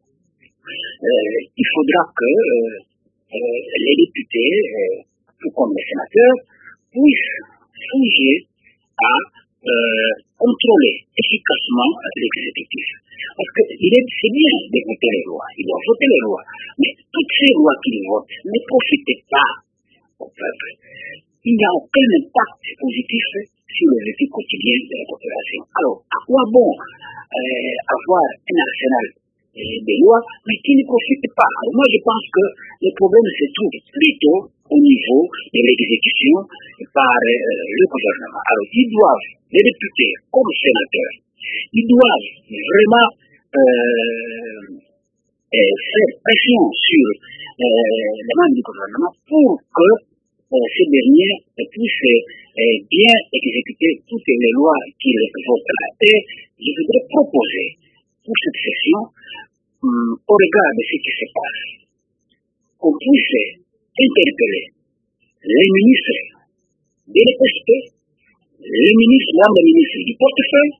Speaker 1: euh, il faudra que euh, Euh, les députés, euh, tout comme les sénateurs, puissent songer à euh, contrôler efficacement l'exécutif. Parce que il est, c'est bien de voter les lois, ils doivent voter les lois, mais toutes ces lois qu'ils votent ne profitent pas au peuple. Il n'y a aucun impact positif sur le vécu quotidien de la population. Alors, à quoi bon euh, avoir un arsenal des lois, mais qui ne profitent pas. Alors moi, je pense que le problème se trouve plutôt au niveau de l'exécution par euh, le gouvernement. Alors, ils doivent, les députés comme les sénateurs, ils doivent vraiment euh, euh, faire pression sur euh, les membres du gouvernement pour que euh, ces derniers puissent euh, bien exécuter toutes les lois qu'ils votent. Et je voudrais proposer pour cette session, hum, au regard de ce qui se passe, qu'on puisse interpeller les ministres de l'E P S P, les ministres, l'âme ministre du portefeuille,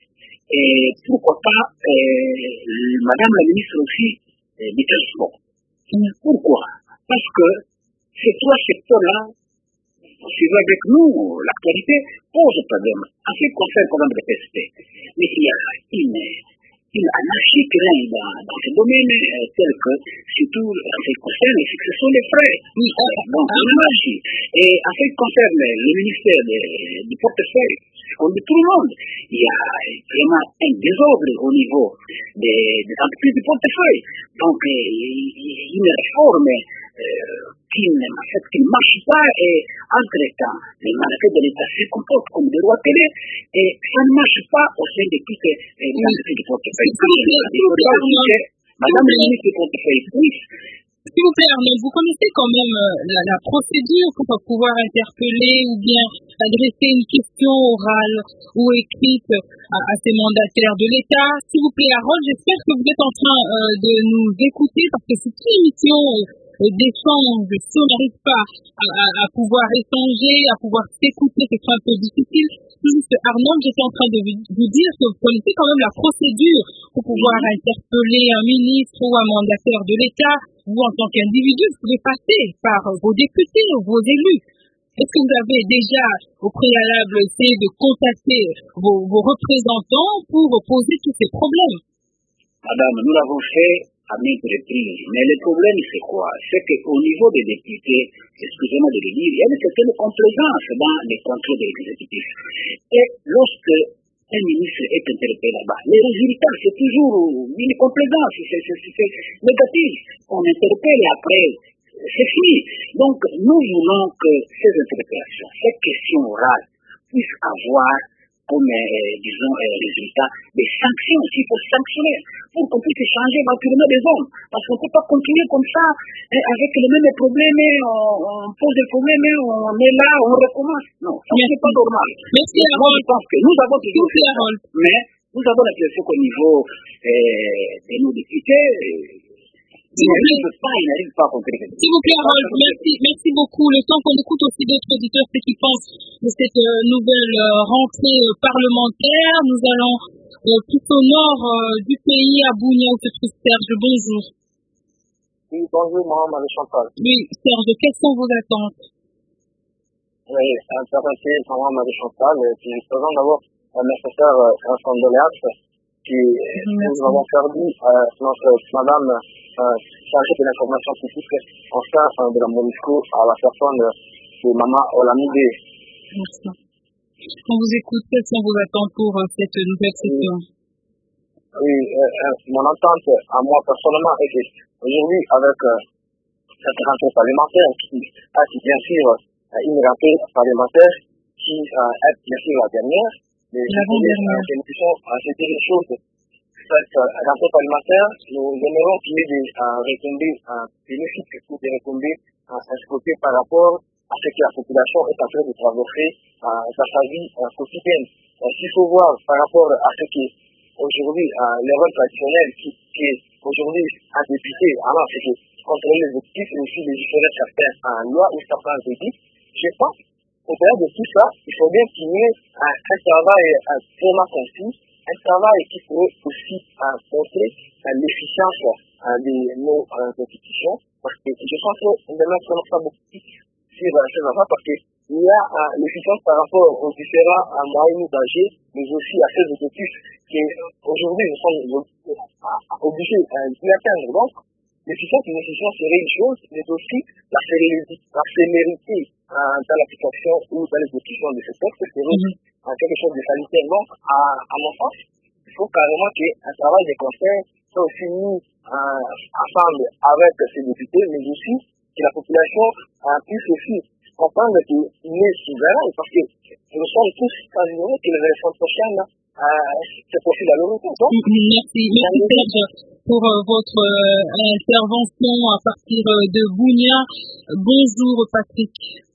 Speaker 1: et pourquoi pas euh, madame la ministre aussi euh, du transport. Pourquoi? Parce que ces trois secteurs-là, suivant avec nous l'actualité, posent problème. En ce qui concerne le programme de P S P, mais il y a une, une anarchie qui règne dans, dans ce domaine euh, tel que, surtout en ce qui concerne, ce sont les frais. Oui, donc, une anarchie. Et en ce qui concerne le ministère de, du portefeuille, comme de tout le monde, il y a vraiment un désordre au niveau des, des entreprises du portefeuille. Donc, euh, une réforme euh, qui, en fait, qui ne marche pas, et entre-temps, les mandateurs de l'État se comportent comme des rois télé, et ça ne marche pas au sein de toutes les entreprises du portefeuille. Madame la ministre du portefeuille, oui.
Speaker 3: S'il vous plaît, Arnaud, vous connaissez quand même la, la procédure pour pouvoir interpeller ou bien adresser une question orale ou écrite à, à ces mandataires de l'État. S'il vous plaît, Harold, j'espère que vous êtes en train euh, de nous écouter parce que c'est une émission d'échange, si on n'arrive pas à, à, à pouvoir échanger, à pouvoir s'écouter, c'est un peu difficile. Juste Arnold, j'étais en train de vous dire que vous connaissez quand même la procédure pour pouvoir interpeller un ministre ou un mandataire de l'État. Vous, en tant qu'individu, vous pouvez passer par vos députés ou vos élus. Est-ce que vous avez déjà, au préalable, essayé de contacter vos, vos représentants pour poser tous ces problèmes?
Speaker 9: Madame, nous l'avons fait à maintes reprises. Mais le problème, c'est quoi? C'est qu'au niveau des députés, excusez-moi de le dire, il y a une certaine complaisance dans les contrôles de l'exécutif. Et lorsque un ministre est interpellé là-bas, les résultats, c'est toujours une complaisance, c'est, c'est, c'est, c'est négatif. On interpelle après, c'est fini. Donc, nous voulons que ces interpellations, ces questions orales, puissent avoir comme, euh, disons, euh, résultat, des sanctions, s'il faut sanctionner, pour qu'on puisse échanger éventuellement des hommes. Parce qu'on ne peut pas continuer comme ça, euh, avec les mêmes problèmes, on, on pose des problèmes, on est là, on recommence. Non, ça n'est pas normal.
Speaker 3: Merci, Harold.
Speaker 9: Je pense que nous avons toujours fait ça, mais nous avons l'impression qu'au niveau euh, de nos députés, euh,
Speaker 3: S'il vous plaît,
Speaker 9: pas, il n'arrive pas à comprendre.
Speaker 3: S'il vous plaît, Harold, merci, merci beaucoup. Le temps qu'on écoute aussi d'autres auditeurs, ceux qui pensent de cette euh, nouvelle euh, rentrée euh, parlementaire. Nous allons euh, plus au nord euh, du pays, à Bounia, où se trouve Serge. Bonjour.
Speaker 2: Oui, bonjour, Mohamed Chantal.
Speaker 3: Oui, Serge, quelles sont vos attentes?
Speaker 2: Oui, intéressé, Mohamed Chantal. Puis, je présente d'abord un nécessaire euh, condoléances qui nous avons perdu euh, notre madame euh, chargée de l'information publique en sein euh, de la MONUSCO à la personne de Maman Olamide.
Speaker 3: Merci. On vous écoute, quelles sont vos attentes pour euh, cette nouvelle session?
Speaker 2: Oui, oui euh, euh, mon attente à moi personnellement est que aujourd'hui, avec euh, cette rentrée parlementaire qui est bien sûr euh, une rentrée parlementaire qui euh, est bien sûr la dernière, mais
Speaker 3: l'avant-dernière.
Speaker 2: Euh, c'est des choses. Cette euh, rentrée parlementaire, nous aimerons qu'il y ait des euh, retombées euh, bénéfiques ou des retombées euh, exploitées par rapport à ce que la population est en train de traverser euh, dans sa vie euh, quotidienne. Euh, S'il faut voir par rapport à ce qui aujourd'hui euh, les rôles traditionnels qui, qui est aujourd'hui un député, alors c'est que contrôler les objectifs et aussi les différents certains en loi ou certains débits, je pense au-delà de tout ça, il faut bien qu'il y ait un, un travail un, vraiment concis, un travail qui pourrait aussi euh, montrer euh, l'efficience euh, de nos euh, institutions, parce que je pense qu'on ne met pas beaucoup sur euh, ces affaires, parce qu'il y a euh, l'efficience par rapport aux différents euh, moyens usagés, mais aussi à ces objectifs qu'aujourd'hui nous sommes euh, obligés euh, d'y atteindre. Donc, l'efficience et l'efficience serait une chose, mais aussi la célérité, la célérité euh, dans l'application ou dans l'exécution de ce texte serait mm-hmm. euh, quelque chose de salutaire. Donc, à, à mon sens, il faut carrément qu'un travail de conseil soit aussi mis euh, ensemble avec ces députés, mais aussi que la population euh, puisse aussi comprendre qu'il est souverain, parce que nous sommes tous quasiment que les élections prochaines, euh, c'est possible à l'Europe.
Speaker 3: Merci, merci Serge pour euh, votre euh, intervention à partir euh, de Bounia. Bonjour Patrick.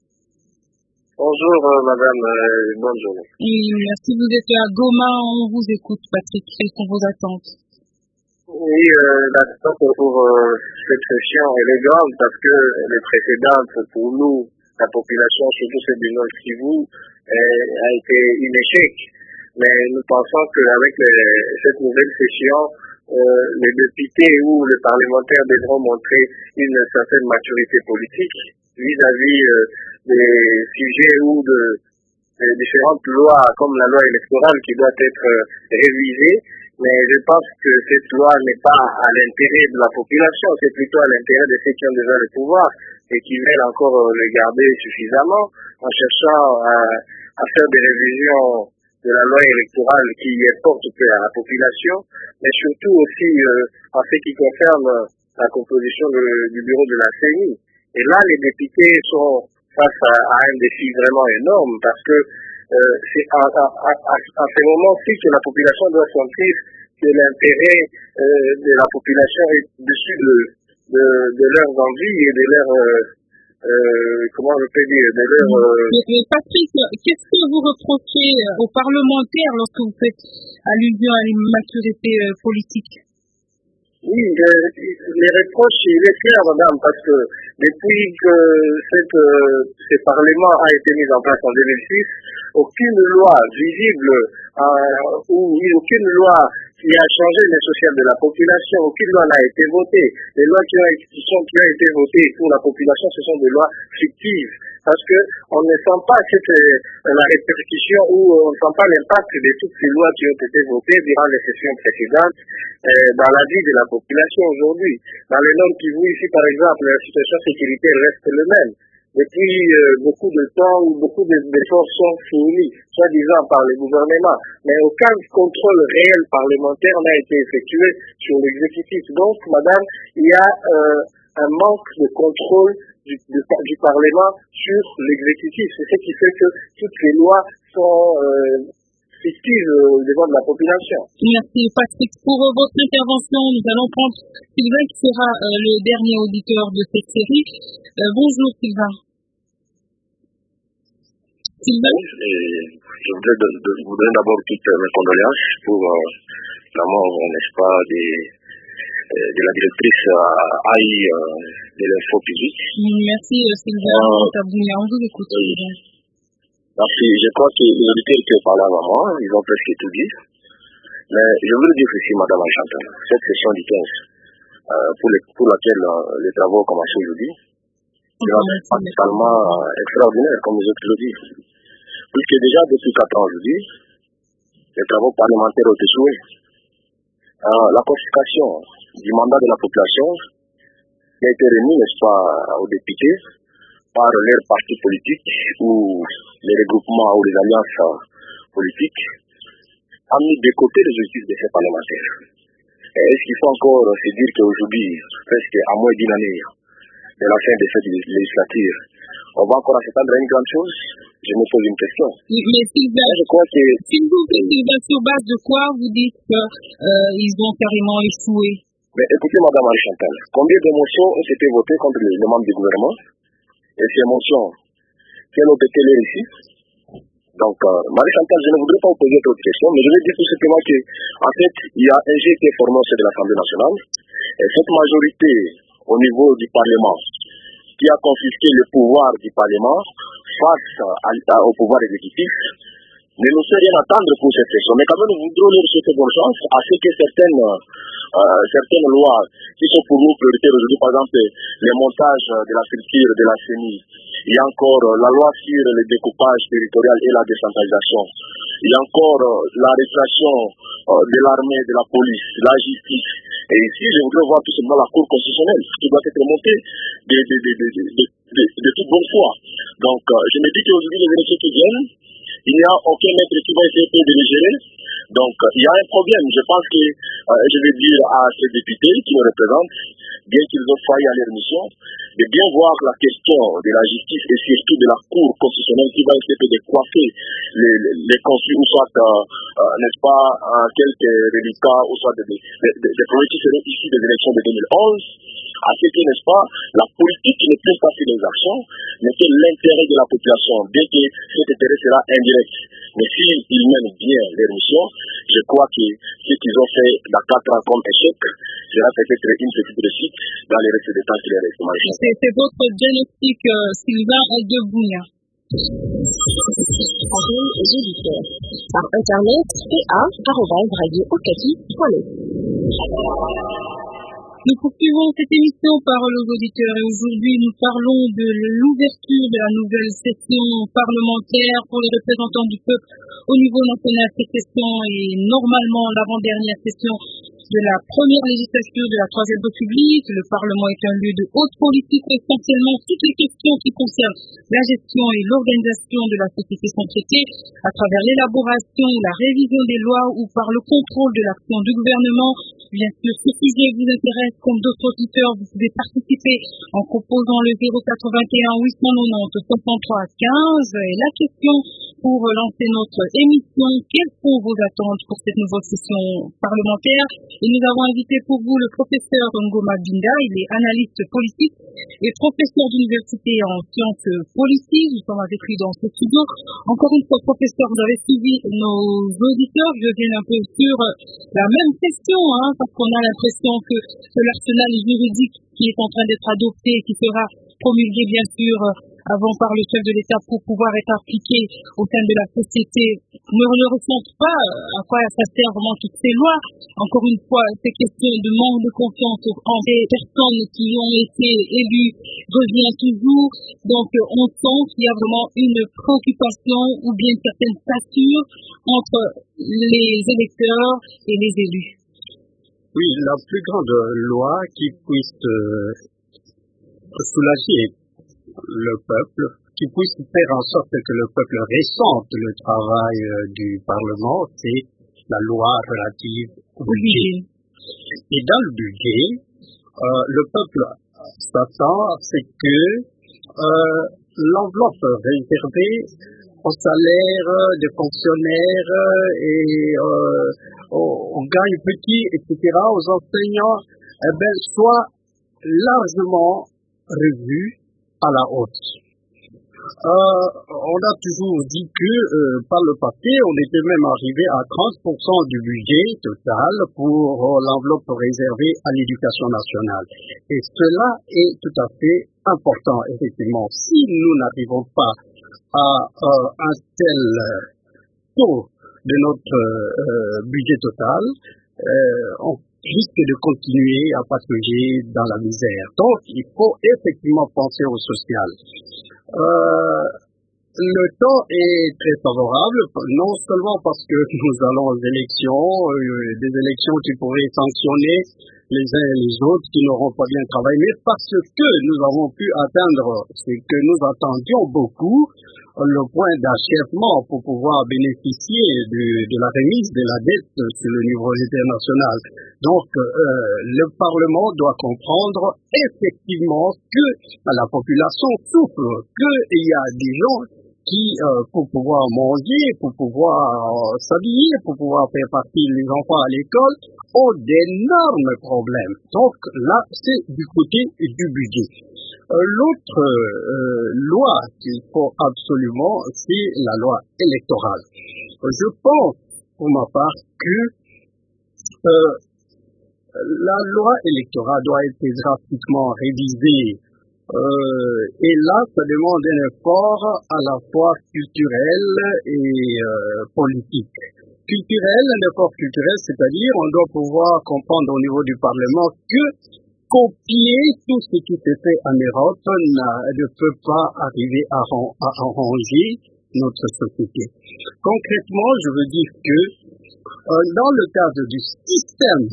Speaker 5: Bonjour euh, madame, euh, bonne journée.
Speaker 3: Oui, merci, vous êtes à Goma, on vous écoute Patrick, quelles sont vos attentes?
Speaker 5: Oui, euh, l'attente pour euh, cette session elle est grande parce que les précédentes pour nous, la population, surtout celle du Nord Kivu, a été un échec. Mais nous pensons qu'avec cette nouvelle session, euh, les députés ou les parlementaires devront montrer une certaine maturité politique vis-à-vis euh, des sujets ou de, de différentes lois, comme la loi électorale qui doit être euh, révisée. Mais je pense que cette loi n'est pas à l'intérêt de la population, c'est plutôt à l'intérêt de ceux qui ont déjà le pouvoir et qui veulent encore euh, le garder suffisamment en cherchant à, à faire des révisions de la loi électorale qui porte peu à la population, mais surtout aussi euh, en ce qui concerne la composition de, du bureau de la C E N I. Et là, les députés sont face à, à un défi vraiment énorme parce que euh, c'est à, à, à, à ce moment-ci que la population doit sentir que l'intérêt euh, de la population est dessus de, de, de leurs envies et de leurs... Euh, Euh, comment je peux dire, de leur...
Speaker 3: Euh... Patrick, qu'est-ce que vous reprochez aux parlementaires lorsque vous faites allusion à une maturité euh, politique?
Speaker 2: Oui, euh, les reproches, il est clair, madame, parce que depuis que cette, euh, ce Parlement a été mis en place en deux mille six, aucune loi visible euh, ou aucune loi qui a changé le social de la population, aucune loi n'a été votée. Les lois qui ont, qui sont, qui ont été votées pour la population, ce sont des lois fictives. Parce que on ne sent pas cette, euh, la répercussion ou on ne sent pas l'impact de toutes ces lois qui ont été votées durant les sessions précédentes euh, dans la vie de la population aujourd'hui. Dans le Nord Kivu, ici par exemple, la situation sécuritaire reste le même. Depuis euh, beaucoup de temps où beaucoup d'efforts sont fournis, soi-disant par le gouvernement, mais aucun contrôle réel parlementaire n'a été effectué sur l'exécutif. Donc, madame, il y a euh, un manque de contrôle du, du, du Parlement sur l'exécutif. C'est ce qui fait que toutes les lois sont euh, fictives euh, devant la population.
Speaker 3: Merci Patrick pour euh, votre intervention. Nous allons prendre Sylvain qui sera euh, le dernier auditeur de cette série. Euh, bonjour Sylvain. Sylvain.
Speaker 8: Je voudrais de, de, vous donner d'abord toutes mes condoléances pour euh, la mort, n'est-ce pas, des, euh, de la directrice euh, A I euh, de l'info publique.
Speaker 3: Merci Sylvain. Euh, On vous écoute.
Speaker 8: Oui. Merci. Je crois que les auditeurs qui ont parlé avant moi, ils ont presque tout dit. Mais je voulais dire ceci, madame Chantal, cette session du quinze, euh, pour, les, pour laquelle euh, les travaux ont commencé aujourd'hui, c'est totalement euh, extraordinaire, comme les autres le disent. Puisque déjà depuis quatre ans aujourd'hui, les travaux parlementaires ont échoué. Euh, la consultation du mandat de la population qui a été remis, n'est-ce pas, aux députés par leurs partis politiques ou les regroupements ou les alliances politiques, a mis de côté les objectifs de ces parlementaires. Est-ce qu'il faut encore se dire qu'aujourd'hui, presque à moins d'une année de la fin de cette législature, on va encore s'attendre à une grande chose? Je me pose une question.
Speaker 3: Mais Sylvain,
Speaker 8: je crois que...
Speaker 3: si vous dites sur base de quoi vous dites qu'ils euh, ont carrément échoué?
Speaker 8: Mais écoutez, madame Marie-Chantal, combien de motions ont été votées contre les membres du gouvernement? Et ces motions, quelles ont été les ici? Donc, euh, Marie-Chantal, je ne voudrais pas vous poser d'autres questions, mais je vais dire tout simplement que, en fait, il y a un G qui est formé au sein de l'Assemblée nationale, et cette majorité au niveau du Parlement, qui a confisqué le pouvoir du Parlement face à, à, au pouvoir exécutif, ne nous fait rien attendre pour cette session. Mais quand même, nous voudrons leur souhaiter bonne chance à ce que certaines, euh, certaines lois qui sont pour nous prioritaires aujourd'hui, par exemple, les montages de la structure de la C E N I, il y a encore euh, la loi sur le découpage territorial et la décentralisation, il y a encore euh, la répression euh, de l'armée, de la police, la justice. Et ici, je voudrais voir tout simplement la Cour constitutionnelle qui doit être montée de, de, de, de, de, de, de, de toute bonne foi. Donc, euh, je me dis qu'aujourd'hui, les élections qui viennent, il n'y a aucun maître qui va essayer de les gérer. Donc, euh, il y a un problème. Je pense que, euh, je vais dire à ces députés qui me représentent, bien qu'ils ont failli à leur mission, de bien voir la question de la justice et surtout de la Cour constitutionnelle qui va essayer de coiffer les, les, les conflits ou soit, euh, euh, n'est-ce pas, euh, quelques reliquats ou soit des de, de, de, de projets qui seront issus des élections de deux mille onze, à ce que, n'est-ce pas, la politique ne peut pas faire les actions, mais que l'intérêt de la population, bien que cet intérêt sera indirect. Mais s'ils mènent bien leur mission, je crois que ce qu'ils ont fait dans quatre ans comme échec sera peut-être une petite réussite dans les restes des temps qui les restent.
Speaker 3: C'est votre diagnostic, euh, Sylvain Debounia.
Speaker 4: Parole aux auditeurs. Par internet, p a arobase radio okapi point net.
Speaker 3: Nous poursuivons cette émission Parole aux auditeurs et aujourd'hui nous parlons de l'ouverture de la nouvelle session parlementaire pour les représentants du peuple au niveau national. Cette session est normalement l'avant-dernière session de la première législature de la Troisième République. Le Parlement est un lieu de haute politique où essentiellement toutes les questions qui concernent la gestion et l'organisation de la société sont traitées à travers l'élaboration ou la révision des lois ou par le contrôle de l'action du gouvernement. Bien sûr, ce sujet vous intéresse comme d'autres auditeurs, vous pouvez participer en composant le zéro quatre-vingt-un huit cent quatre-vingt-dix soixante-trois quinze. Et la question pour lancer notre émission. Quelles sont vos attentes pour cette nouvelle session parlementaire? Et nous avons invité pour vous le professeur Ngoma Binda. Il est analyste politique et professeur d'université en sciences politiques. Nous sommes avec lui dans ce studio. Encore une fois, professeur, vous avez suivi nos auditeurs. Je viens un peu sur la même question, hein, parce qu'on a l'impression que, que l'arsenal juridique qui est en train d'être adopté, qui sera promulgué bien sûr avant par le chef de l'État pour pouvoir être appliqué au sein de la société, ne, ne ressentent pas à quoi ça sert vraiment toutes ces lois. Encore une fois, ces questions de manque de confiance en des personnes qui ont été élues revient toujours. Donc on sent qu'il y a vraiment une préoccupation ou bien une certaine stature entre les électeurs et les élus.
Speaker 6: Oui, la plus grande loi qui puisse euh, soulager le peuple, qui puisse faire en sorte que le peuple ressente le travail euh, du Parlement, c'est la loi relative au budget. Et dans le budget, euh, le peuple s'attend à ce que euh, l'enveloppe réservée aux salaires des fonctionnaires et euh, aux, aux gagne petits, et cetera, aux enseignants, eh ben, soit largement revue à la hausse. Euh, on a toujours dit que euh, par le passé, on était même arrivé à trente pour cent du budget total pour euh, l'enveloppe réservée à l'éducation nationale. Et cela est tout à fait important, effectivement. Si nous n'arrivons pas à euh, un tel taux de notre euh, budget total, euh, on risque de continuer à patauger dans la misère. Donc, il faut effectivement penser au social. Euh, le temps est très favorable, non seulement parce que nous allons aux élections, euh, des élections qui pourraient sanctionner les uns et les autres qui n'auront pas bien travaillé, mais parce que nous avons pu atteindre ce que nous attendions beaucoup, le point d'achèvement pour pouvoir bénéficier de, de la remise de la dette sur le niveau international. Donc, euh, le Parlement doit comprendre effectivement que la population souffre, qu'il y a des gens qui, euh, pour pouvoir manger, pour pouvoir euh, s'habiller, pour pouvoir faire partie des enfants à l'école, ont d'énormes problèmes. Donc là, c'est du côté du budget. Euh, L'autre euh, loi qu'il faut absolument, c'est la loi électorale. Je pense, pour ma part, que euh, la loi électorale doit être drastiquement révisée. Euh, et là, ça demande un effort à la fois culturel et euh, politique. Culturel, un effort culturel, c'est-à-dire on doit pouvoir comprendre au niveau du Parlement que copier tout ce qui s'est fait en Europe ne peut pas arriver à, à arranger notre société. Concrètement, je veux dire que euh, dans le cadre du système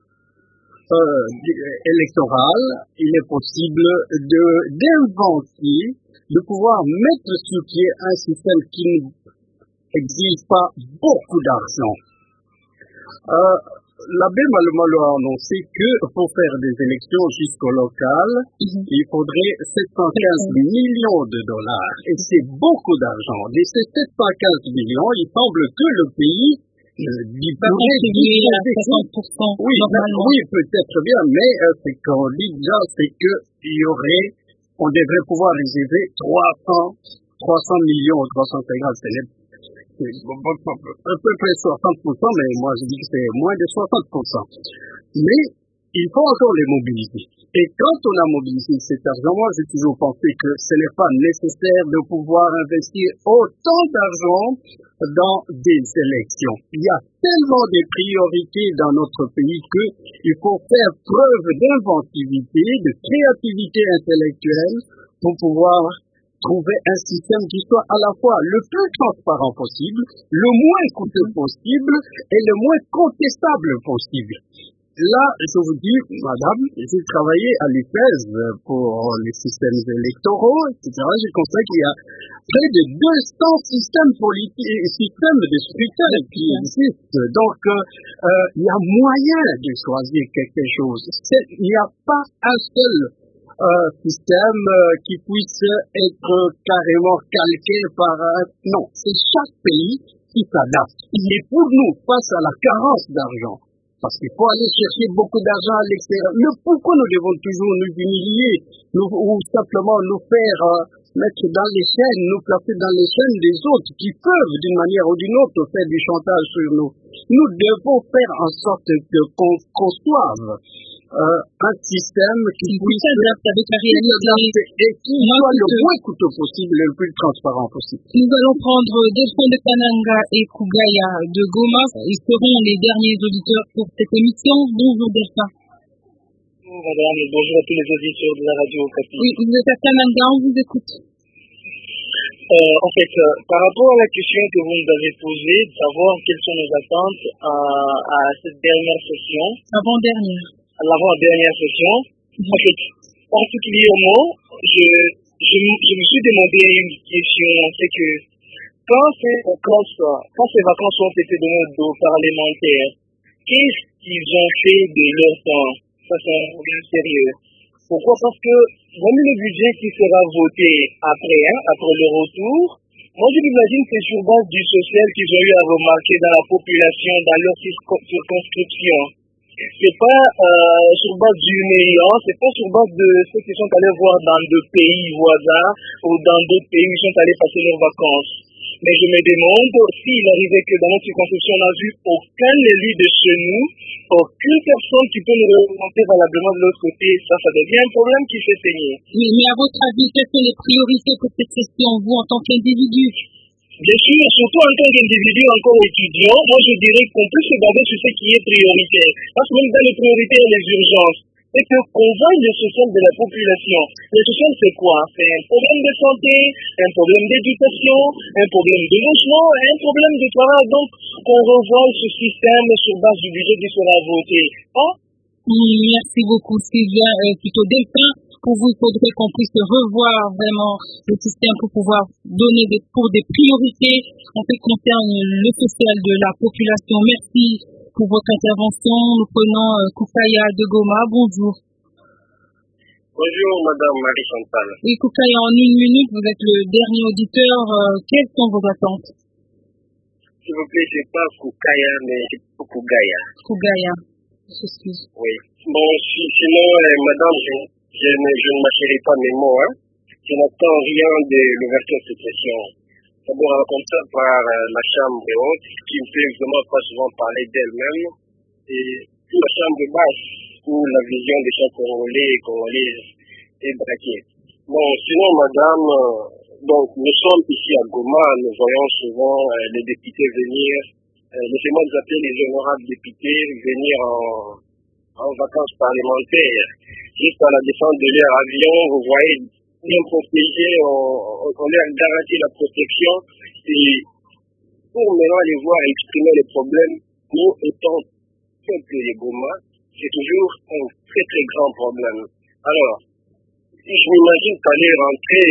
Speaker 6: euh, électoral, il est possible de d'inventer, de pouvoir mettre sur pied un système qui n'exige pas beaucoup d'argent. Euh, L'abbé Malumalo a annoncé que pour faire des élections jusqu'au local, mm-hmm. il faudrait sept cent quinze millions de dollars. Et c'est beaucoup d'argent. De ces sept cent quinze millions, il semble que le pays euh, pourrait disposer à soixante pour cent. Oui, oui, peut-être bien, mais euh, ce qu'on dit déjà, c'est qu'il y aurait, on devrait pouvoir réserver trois cents millions, trois cent cinquante, c'est à peu près soixante pour cent, mais moi je dis que c'est moins de soixante pour cent. Mais il faut encore les mobiliser. Et quand on a mobilisé cet argent, moi j'ai toujours pensé que ce n'est pas nécessaire de pouvoir investir autant d'argent dans des élections. Il y a tellement de priorités dans notre pays qu'il faut faire preuve d'inventivité, de créativité intellectuelle pour pouvoir trouver un système qui soit à la fois le plus transparent possible, le moins coûteux possible et le moins contestable possible. Là, je vous dis, madame, j'ai travaillé à l'U P E S pour les systèmes électoraux, et cetera. J'ai constaté qu'il y a près de deux cents systèmes politiques, systèmes de scrutin qui existent. Donc, euh, il y a moyen de choisir quelque chose. Il n'y a pas un seul un système qui puisse être carrément calqué par un... Non, c'est chaque pays qui s'adapte. Et pour nous, face à la carence d'argent, parce qu'il faut aller chercher beaucoup d'argent à l'extérieur, mais pourquoi nous devons toujours nous humilier nous, ou simplement nous faire euh, mettre dans les chaînes, nous placer dans les chaînes des autres qui peuvent d'une manière ou d'une autre faire du chantage sur nous. Nous devons faire en sorte que qu'on conçoive euh, un système qui puisse s'adapter avec la réalité et qui soit le moins coûteux possible et le plus transparent possible.
Speaker 3: Nous allons prendre Delphin de Kananga et Kougaya de Goma. Ils seront les derniers auditeurs pour cette émission. Bonjour Delphin.
Speaker 5: Bonjour madame et bonjour à tous les auditeurs de la radio Okapi.
Speaker 3: Oui, vous êtes à Kananga, on vous écoute.
Speaker 5: Euh, en fait, euh, par rapport à la question que vous nous avez posée, de savoir quelles sont nos attentes à, à cette dernière session.
Speaker 3: Avant-dernière.
Speaker 5: À l'avant-dernière session. Mmh. En fait, particulièrement, je, je, je me suis demandé une question, c'est que quand ces vacances, quand ces vacances ont été données aux parlementaires, qu'est-ce qu'ils ont fait de leur temps? Ça, c'est un problème sérieux. Pourquoi? Parce que même le budget qui sera voté après, hein, après le retour, moi je m'imagine que c'est sur base du social qu'ils ont eu à remarquer dans la population, dans leur circonscription. C'est pas euh, sur base du néant, c'est pas sur base de ceux qui sont allés voir dans deux pays voisins ou dans d'autres pays où ils sont allés passer leurs vacances. Mais je me demande s'il arrivait que dans notre circonscription, on n'a vu aucun élu de chez nous, aucune personne qui peut nous remonter valablement de l'autre côté. Ça, ça devient un problème qui fait saigner.
Speaker 3: Oui, mais à votre avis, quelles sont les priorités pour cette session, vous, en tant qu'individu?
Speaker 5: Bien sûr, surtout en tant qu'individu encore étudiant, moi je dirais qu'on peut se baser sur ce qui est prioritaire. Parce que même dans les priorités, les urgences, c'est que qu'on voit le social de la population. Le social, c'est quoi? C'est un problème de santé, un problème d'éducation, un problème de logement, un problème de travail. Donc, qu'on revoie ce système sur base du budget qui sera voté. Hein?
Speaker 3: Merci beaucoup, Sylvia. Euh, plutôt Delphin, pour vous, il faudrait qu'on puisse revoir vraiment le système pour pouvoir donner des, pour des priorités en ce qui concerne le social de la population. Merci pour votre intervention. Nous prenons euh, Koukaya de Goma. Bonjour.
Speaker 8: Bonjour, madame Marie-Chantal.
Speaker 3: Oui, Koukaya, en une minute, vous êtes le dernier auditeur. Euh, quelles sont vos attentes?
Speaker 8: S'il vous plaît, c'est pas Koukaya, mais Kougaya.
Speaker 3: Kougaya. Excuse.
Speaker 8: Oui. Bon, si, sinon, euh, madame, je, je, ne, je ne m'achèterai pas mes mots. Hein. Je n'attends rien de l'ouverture de cette session. D'abord, on comme ça par euh, la chambre haute, qui ne peut vraiment pas souvent parler d'elle-même, et la chambre basse, où la vision des gens congolais et congolaises est braquée. Bon, sinon, madame, euh, donc, nous sommes ici à Goma, nous voyons souvent euh, les députés venir. Euh, laissez-moi vous appeler les honorables députés venir en, en vacances parlementaires. Juste à la descente de leur avion, vous voyez, bien protégés, on, on leur garantit la protection. Et pour maintenant les voir exprimer les problèmes, nous étant peuple de Goma, c'est toujours un très très grand problème. Alors, je m'imagine qu'aller rentrer,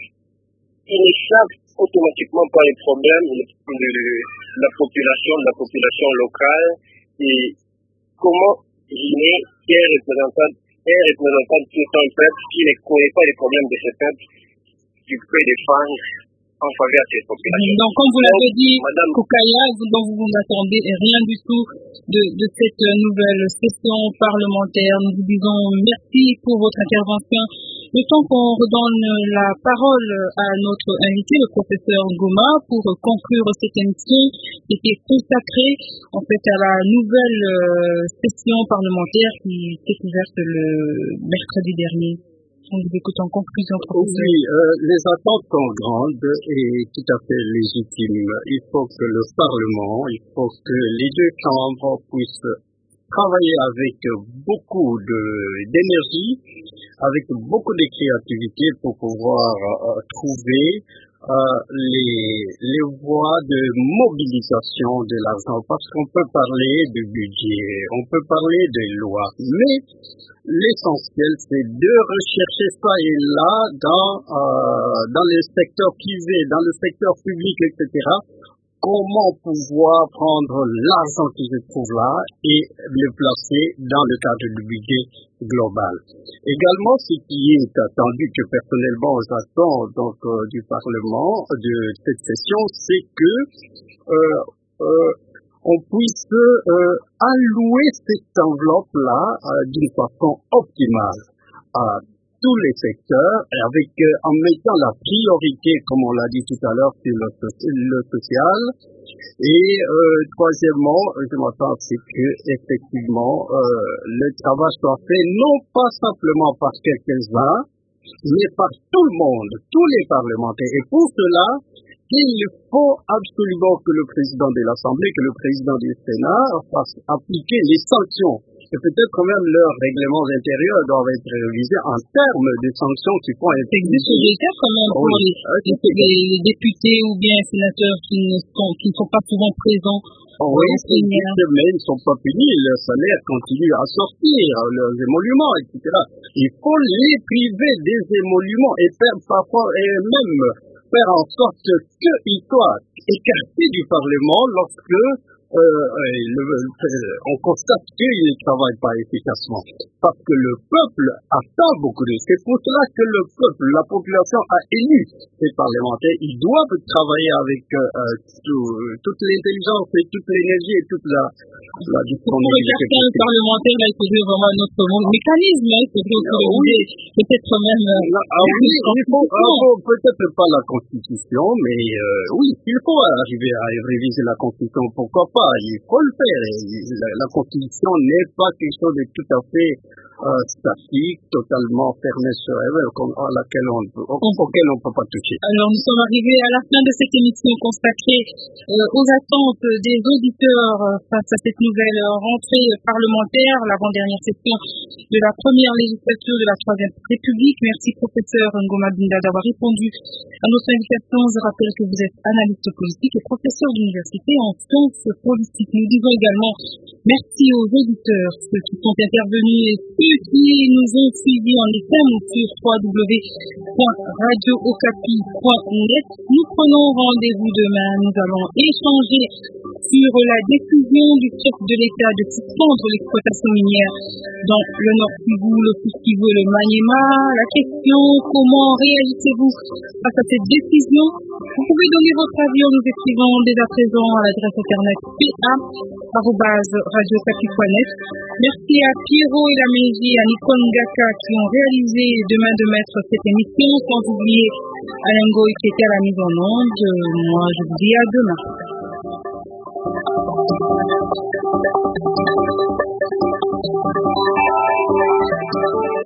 Speaker 8: euh, ils ne savent automatiquement pas les problèmes de, de la population, de la population locale, et comment il est un représentant, un représentant de tout un peuple qui ne connaît pas les problèmes de ce peuple, qui peut défendre en faveur de cette population.
Speaker 3: Donc, comme vous l'avez dit, Madame Koukaya, dont vous n'attendez rien du tout de, de cette nouvelle session parlementaire, nous vous disons merci pour votre intervention. Le temps qu'on redonne la parole à notre invité, le professeur Goma, pour conclure cette émission qui était consacrée en fait à la nouvelle session parlementaire qui s'est ouverte le mercredi dernier. On vous écoute en conclusion, professeur.
Speaker 6: Oui, euh, les attentes sont grandes et tout à fait légitimes. Il faut que le Parlement, il faut que les deux chambres puissent travailler avec beaucoup de, d'énergie, avec beaucoup de créativité pour pouvoir euh, trouver euh, les, les voies de mobilisation de l'argent. Parce qu'on peut parler du budget, on peut parler des lois, mais l'essentiel, c'est de rechercher ça et là dans, euh, dans le secteur privé, dans le secteur public, et cetera, comment pouvoir prendre l'argent qui se trouve là et le placer dans le cadre du budget global. Également, ce qui est attendu, que personnellement j'attends donc euh, du Parlement de cette session, c'est que euh, euh, on puisse euh, allouer cette enveloppe-là euh, d'une façon optimale à tous les secteurs, avec euh, en mettant la priorité, comme on l'a dit tout à l'heure, sur le, le social. Et euh, troisièmement, je m'attends à ce que effectivement euh, le travail soit fait non pas simplement par quelques-uns, mais par tout le monde, tous les parlementaires. Et pour cela, il faut absolument que le président de l'Assemblée, que le président du Sénat fasse appliquer les sanctions. Et peut-être même leurs règlements intérieurs doivent être révisés en termes de sanctions qui font être...
Speaker 3: C'est déjà quand même pour oui. les, les, les députés ou bien les sénateurs qui ne sont, qui ne sont pas souvent présents.
Speaker 6: Oui, mais ils ne sont pas punis, leur salaire continue à sortir, leurs émoluments, et cetera. Il faut les priver des émoluments et faire parfois, et même faire en sorte qu'ils soient écartés du Parlement lorsque Euh, le, on constate qu'ils ne travaillent pas efficacement. Parce que le peuple attend beaucoup de... C'est pour cela que le peuple, la population a élu ces parlementaires. Ils doivent travailler avec euh, tout, toute l'intelligence et toute l'énergie et toute la, la disponibilité.
Speaker 3: Pour les parlementaires, là, il faudrait vraiment un autre mécanisme. Hein, il faudrait
Speaker 6: ah, oui.
Speaker 3: peut-être même...
Speaker 6: Euh, ah oui, il faut, ah, bon, peut-être pas la Constitution, mais euh, oui, il faut arriver à réviser la Constitution, pourquoi pas. Il faut le faire. La, la Constitution n'est pas quelque chose de tout à fait euh, statique, totalement fermé sur elle, à laquelle on peut, auquel on ne peut pas toucher.
Speaker 3: Alors, nous sommes arrivés à la fin de cette émission consacrée euh, aux attentes des auditeurs euh, face à cette nouvelle rentrée parlementaire, l'avant-dernière session de la première législature de la Troisième République. Merci, professeur Ngoma Binda, d'avoir répondu à notre invitation. Je rappelle que vous êtes analyste politique et professeur d'université en sciences politiques. Nous disons également merci aux auditeurs, ceux qui sont intervenus et ceux qui nous ont suivis en ligne sur w w w point radio okapi point net. Nous prenons rendez-vous demain. Nous allons échanger sur la décision du chef de l'État de suspendre l'exploitation minière dans le Nord Kivu, le Sud Kivu et le Maniema. La question, comment réagissez-vous face à cette décision? Vous pouvez donner votre avis en nous écrivant dès à présent à l'adresse internet p a arobase radio okapi point net. Merci à Pierrot et la Meiji, à Nikon Ngaka qui ont réalisé de main de maître cette émission, sans oublier Alengo et Kéka à la mise en onde. Moi, je vous dis à demain.